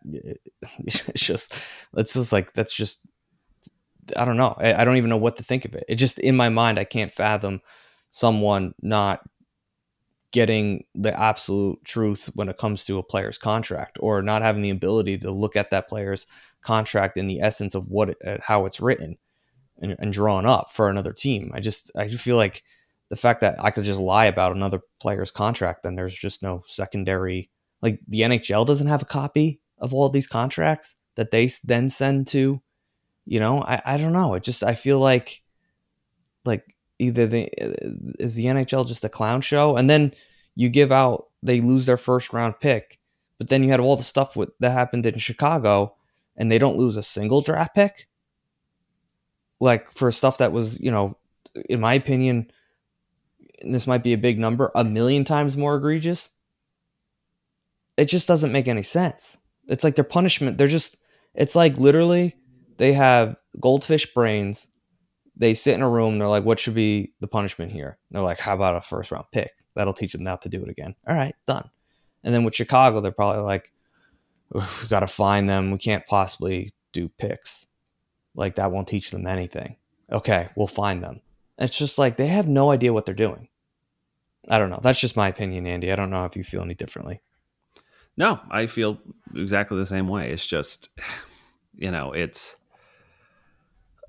That's just, I don't know. I don't even know what to think of it. It just, in my mind, I can't fathom someone not getting the absolute truth when it comes to a player's contract, or not having the ability to look at that player's contract in the essence of how it's written and drawn up for another team. I just feel like the fact that I could just lie about another player's contract, then there's just no secondary, like the NHL doesn't have a copy of all these contracts that they then send to, I don't know. It just, I feel like either is the NHL just a clown show? And then they lose their first round pick, but then you had all the stuff that happened in Chicago and they don't lose a single draft pick. Like, for stuff that was, in my opinion, and this might be a big number, 1 million times more egregious. It just doesn't make any sense. It's like their punishment. It's like literally they have goldfish brains. They sit in a room. They're like, what should be the punishment here? And they're like, how about a first round pick? That'll teach them not to do it again. All right, done. And then with Chicago, they're probably like, we got to fine them. We can't possibly do picks. Like, that won't teach them anything. Okay, we'll fine them. It's just like they have no idea what they're doing. I don't know. That's just my opinion, Andy. I don't know if you feel any differently. No, I feel exactly the same way. It's just, it's,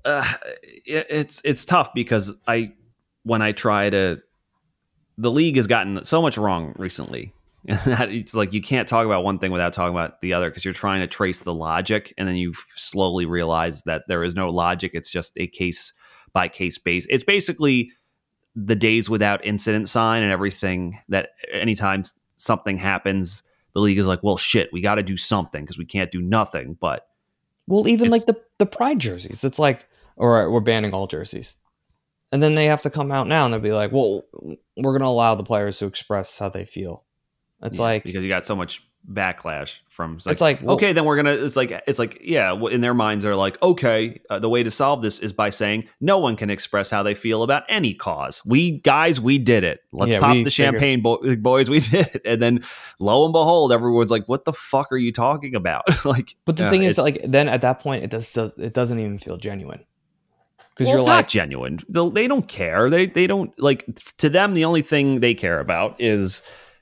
it's tough because the league has gotten so much wrong recently. That it's like you can't talk about one thing without talking about the other because you're trying to trace the logic, and then you slowly realize that there is no logic. It's just a case by case base. It's basically the days without incident sign and everything. That anytime something happens, the league is like, well, shit, we got to do something because we can't do nothing. But even like the pride jerseys, it's like, all right, we're banning all jerseys. And then they have to come out now and they'll be like, well, we're going to allow the players to express how they feel. It's like, because you got so much backlash from it's like, well, okay, then we're gonna it's like yeah, in their minds they're like, okay, the way to solve this is by saying no one can express how they feel about any cause. We did it. Let's pop the champagne, boys, we did it. And then lo and behold, everyone's like, what the fuck are you talking about? Like, but the thing is, like, then at that point it doesn't even feel genuine. Because you're like, not genuine. They don't care. They don't, like, to them the only thing they care about is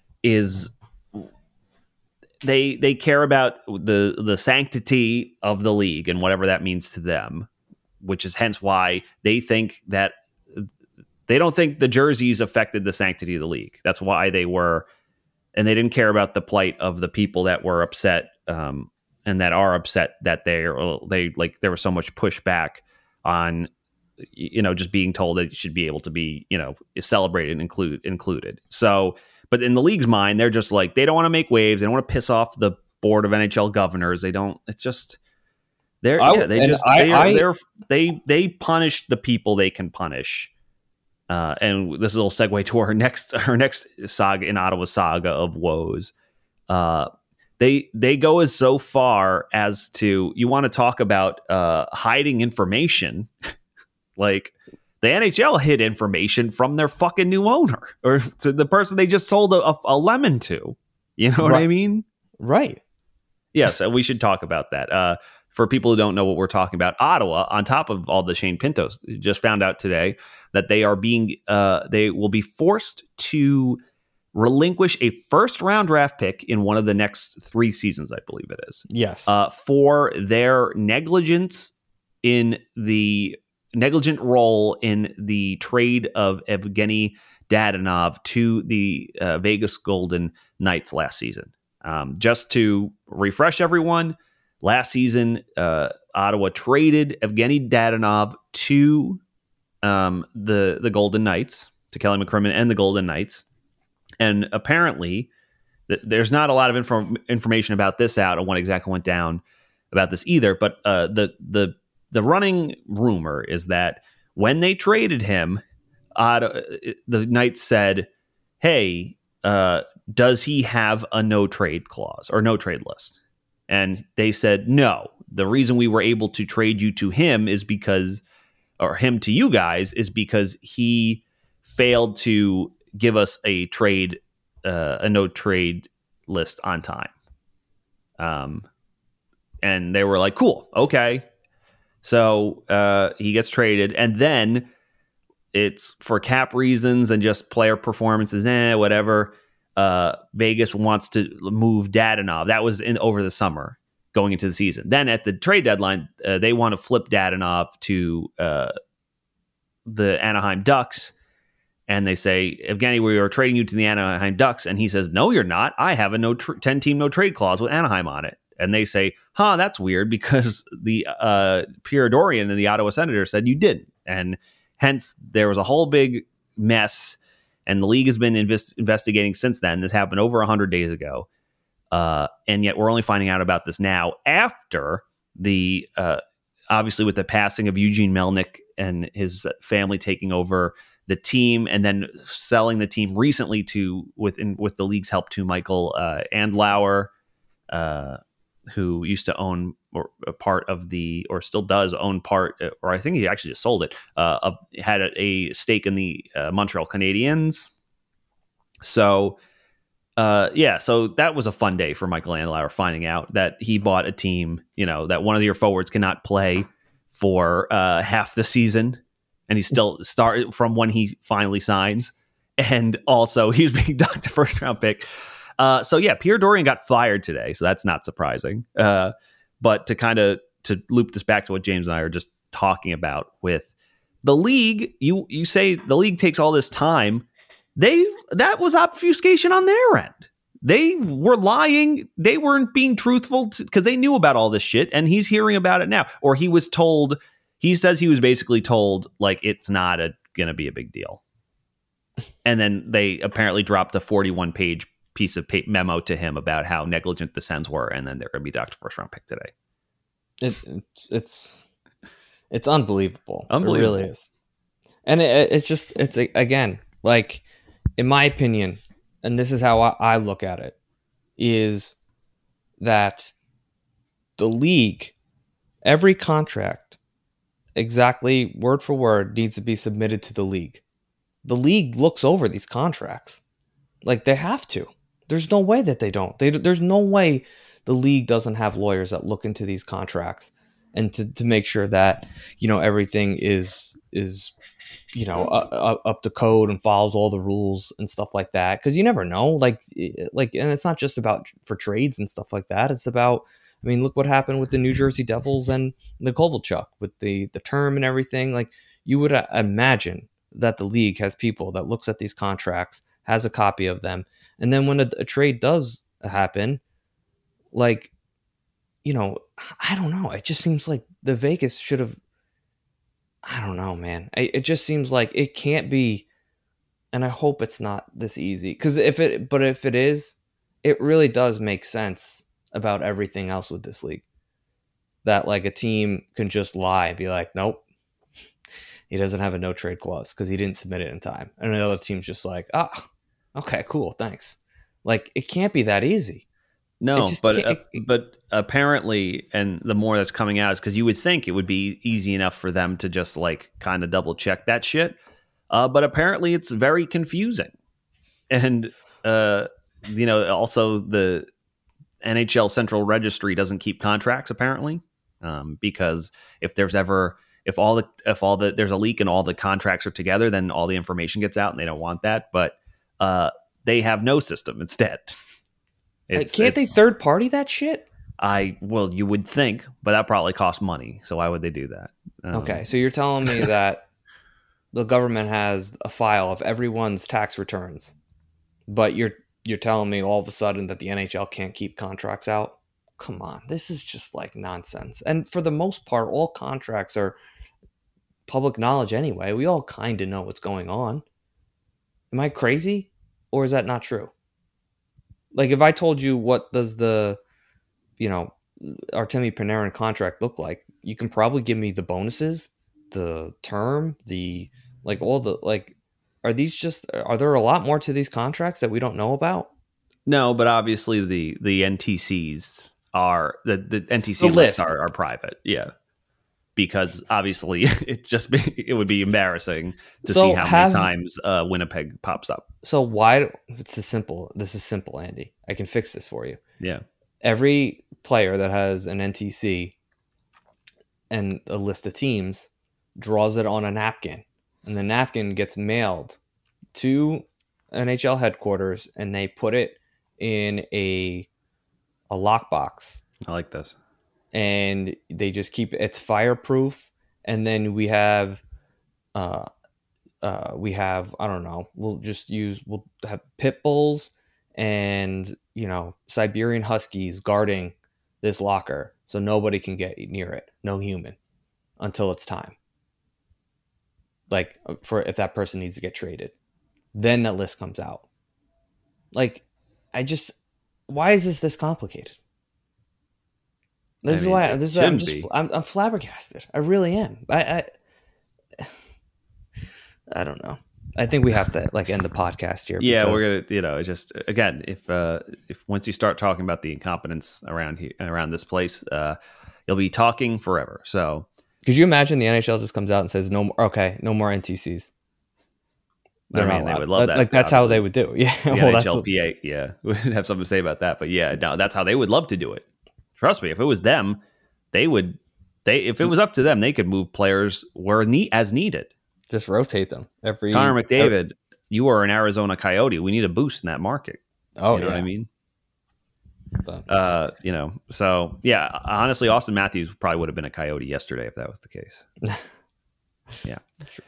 they care about the sanctity of the league and whatever that means to them, which is hence why they think that they don't think the jerseys affected the sanctity of the league. That's why they didn't care about the plight of the people that were upset and that are upset that there was so much pushback on, just being told that you should be able to be, celebrated and included. So, but in the league's mind, they're just like, they don't want to make waves. They don't want to piss off the board of NHL governors. They don't. It's just they punish the people they can punish. And this is a little segue to our next saga in Ottawa saga of woes. They go as so far as to, you want to talk about hiding information, like. The NHL hid information from their fucking new owner or to the person they just sold a lemon to. You know what I mean? Right. Yeah, so we should talk about that. For people who don't know what we're talking about, Ottawa, on top of all the Shane Pintos, just found out today that they will be forced to relinquish a first-round draft pick in one of the next 3 seasons, I believe it is. Yes. For their negligent role in the trade of Evgeny Dadonov to the Vegas Golden Knights last season. Just to refresh everyone, last season, Ottawa traded Evgeny Dadonov to the Golden Knights, to Kelly McCrimmon and the Golden Knights. And apparently, there's not a lot of information about this out on what exactly went down about this either, but the running rumor is that when they traded him, the Knights said, hey, does he have a no trade clause or no trade list? And they said, no. The reason we were able to trade you to him is because, or him to you guys, is because he failed to give us a no trade list on time. And they were like, cool, okay. So he gets traded, and then it's for cap reasons and just player performances, whatever. Vegas wants to move Dadonov. That was over the summer going into the season. Then at the trade deadline, they want to flip Dadonov to the Anaheim Ducks, and they say, Evgeny, we are trading you to the Anaheim Ducks. And he says, no, you're not. I have a 10-team no trade clause with Anaheim on it. And they say, that's weird because the Pierre Dorion and the Ottawa Senators said you didn't. And hence there was a whole big mess. And the league has been investigating since then. This happened over 100 days ago. And yet we're only finding out about this now after the obviously with the passing of Eugene Melnyk and his family taking over the team and then selling the team recently with the league's help to Michael Andlauer, who used to own a part of or still does own part, or I think he actually just sold it, had a stake in the Montreal Canadiens. So, so that was a fun day for Michael Andlauer, finding out that he bought a team, that one of your forwards cannot play for half the season, and he still start from when he finally signs. And also he's being docked a first round pick. Pierre Dorion got fired today, so that's not surprising. But to loop this back to what James and I are just talking about with the league. You say the league takes all this time. That was obfuscation on their end. They were lying. They weren't being truthful because they knew about all this shit, and he's hearing about it now. Or he was told. He says he was basically told like it's not going to be a big deal. And then they apparently dropped a 41-page piece of memo to him about how negligent the Sens were, and then they're going to be docked first round pick today. It's unbelievable. It really is. And it's again, like, in my opinion, and this is how I look at it, is that the league, every contract, exactly word for word, needs to be submitted to the league. The league looks over these contracts. Like, they have to. There's no way that they don't. There's no way the league doesn't have lawyers that look into these contracts and to make sure that, everything is up to code and follows all the rules and stuff like that. Because you never know. Like, and it's not just about for trades and stuff like that. It's about, look what happened with the New Jersey Devils and the Kovalchuk with the term and everything. Like, you would imagine that the league has people that looks at these contracts, has a copy of them, and then when a trade does happen, like, I don't know. It just seems like the Vegas should have. I don't know, man. It just seems like it can't be, and I hope it's not this easy. Because if it is, it really does make sense about everything else with this league. That, like, a team can just lie and be like, nope, he doesn't have a no trade clause because he didn't submit it in time, and the other team's just like, okay, cool, thanks. Like, it can't be that easy. No, but apparently, and the more that's coming out is because you would think it would be easy enough for them to just like kind of double check that shit. But apparently it's very confusing. And, also the NHL Central Registry doesn't keep contracts apparently. Because if there's there's a leak and all the contracts are together, then all the information gets out and they don't want that. But they have no system instead. Can't they third party that shit? You would think, but that probably costs money. So why would they do that? Okay, so you're telling me that the government has a file of everyone's tax returns, but you're telling me all of a sudden that the NHL can't keep contracts out? Come on, this is just like nonsense. And for the most part, all contracts are public knowledge anyway. We all kind of know what's going on. Am I crazy, or is that not true? Like, if I told you what does the, Artemi Panarin contract look like, you can probably give me the bonuses, the term, are there a lot more to these contracts that we don't know about? No, but obviously the NTCs are the NTC lists are private. Yeah. Because obviously it would be embarrassing to see how many times Winnipeg pops up. So why? This is simple, Andy. I can fix this for you. Yeah. Every player that has an NTC and a list of teams draws it on a napkin, and the napkin gets mailed to NHL headquarters, and they put it in a lockbox. I like this. And they just keep it's fireproof. And then we have I don't know, we'll have pit bulls and Siberian Huskies guarding this locker so nobody can get near it, no human, until it's time, like, for if that person needs to get traded. Then that list comes out. Like, why is this complicated? I'm flabbergasted. I really am. I don't know. I think we have to end the podcast here. Yeah, we're gonna, just again, if once you start talking about the incompetence around this place, you'll be talking forever. So, could you imagine the NHL just comes out and says no more NTCs? They would love that. Like, that's how they would do. Yeah, the NHLPA, would have something to say about that. But yeah, no, that's how they would love to do it. Trust me, if it was them, if it was up to them, they could move players as needed. Just rotate them. Connor McDavid, you are an Arizona Coyote. We need a boost in that market. Oh, you know what I mean? But. So yeah, honestly, Austin Matthews probably would have been a Coyote yesterday if that was the case. Yeah. Sure.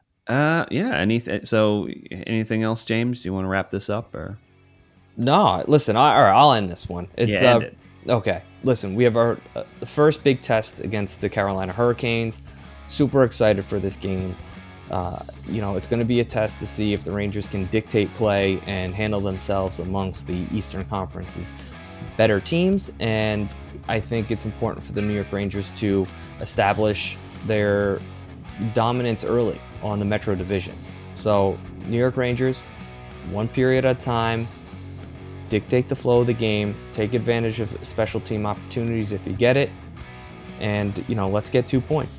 Anything else, James? Do you want to wrap this up or? No, listen. All right, I'll end this one. End it. Okay. Listen, we have our the first big test against the Carolina Hurricanes. Super excited for this game. It's going to be a test to see if the Rangers can dictate play and handle themselves amongst the Eastern Conference's better teams. And I think it's important for the New York Rangers to establish their dominance early on the Metro Division. So New York Rangers, one period at a time, dictate the flow of the game, take advantage of special team opportunities if you get it, and let's get 2 points.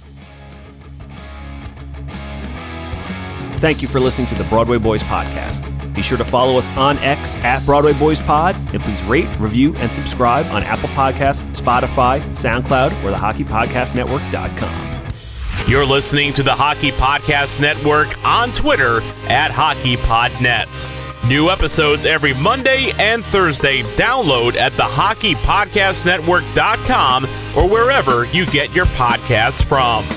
Thank you for listening to the Broadway Boys podcast. Be sure to follow us on X at Broadway Boys Pod, and please rate, review, and subscribe on Apple Podcasts, Spotify, SoundCloud, or the HockeyPodcastNetwork.com. You're listening to the Hockey Podcast Network on Twitter at HockeyPodNet. New episodes every Monday and Thursday. Download at the HockeyPodcastNetwork.com or wherever you get your podcasts from.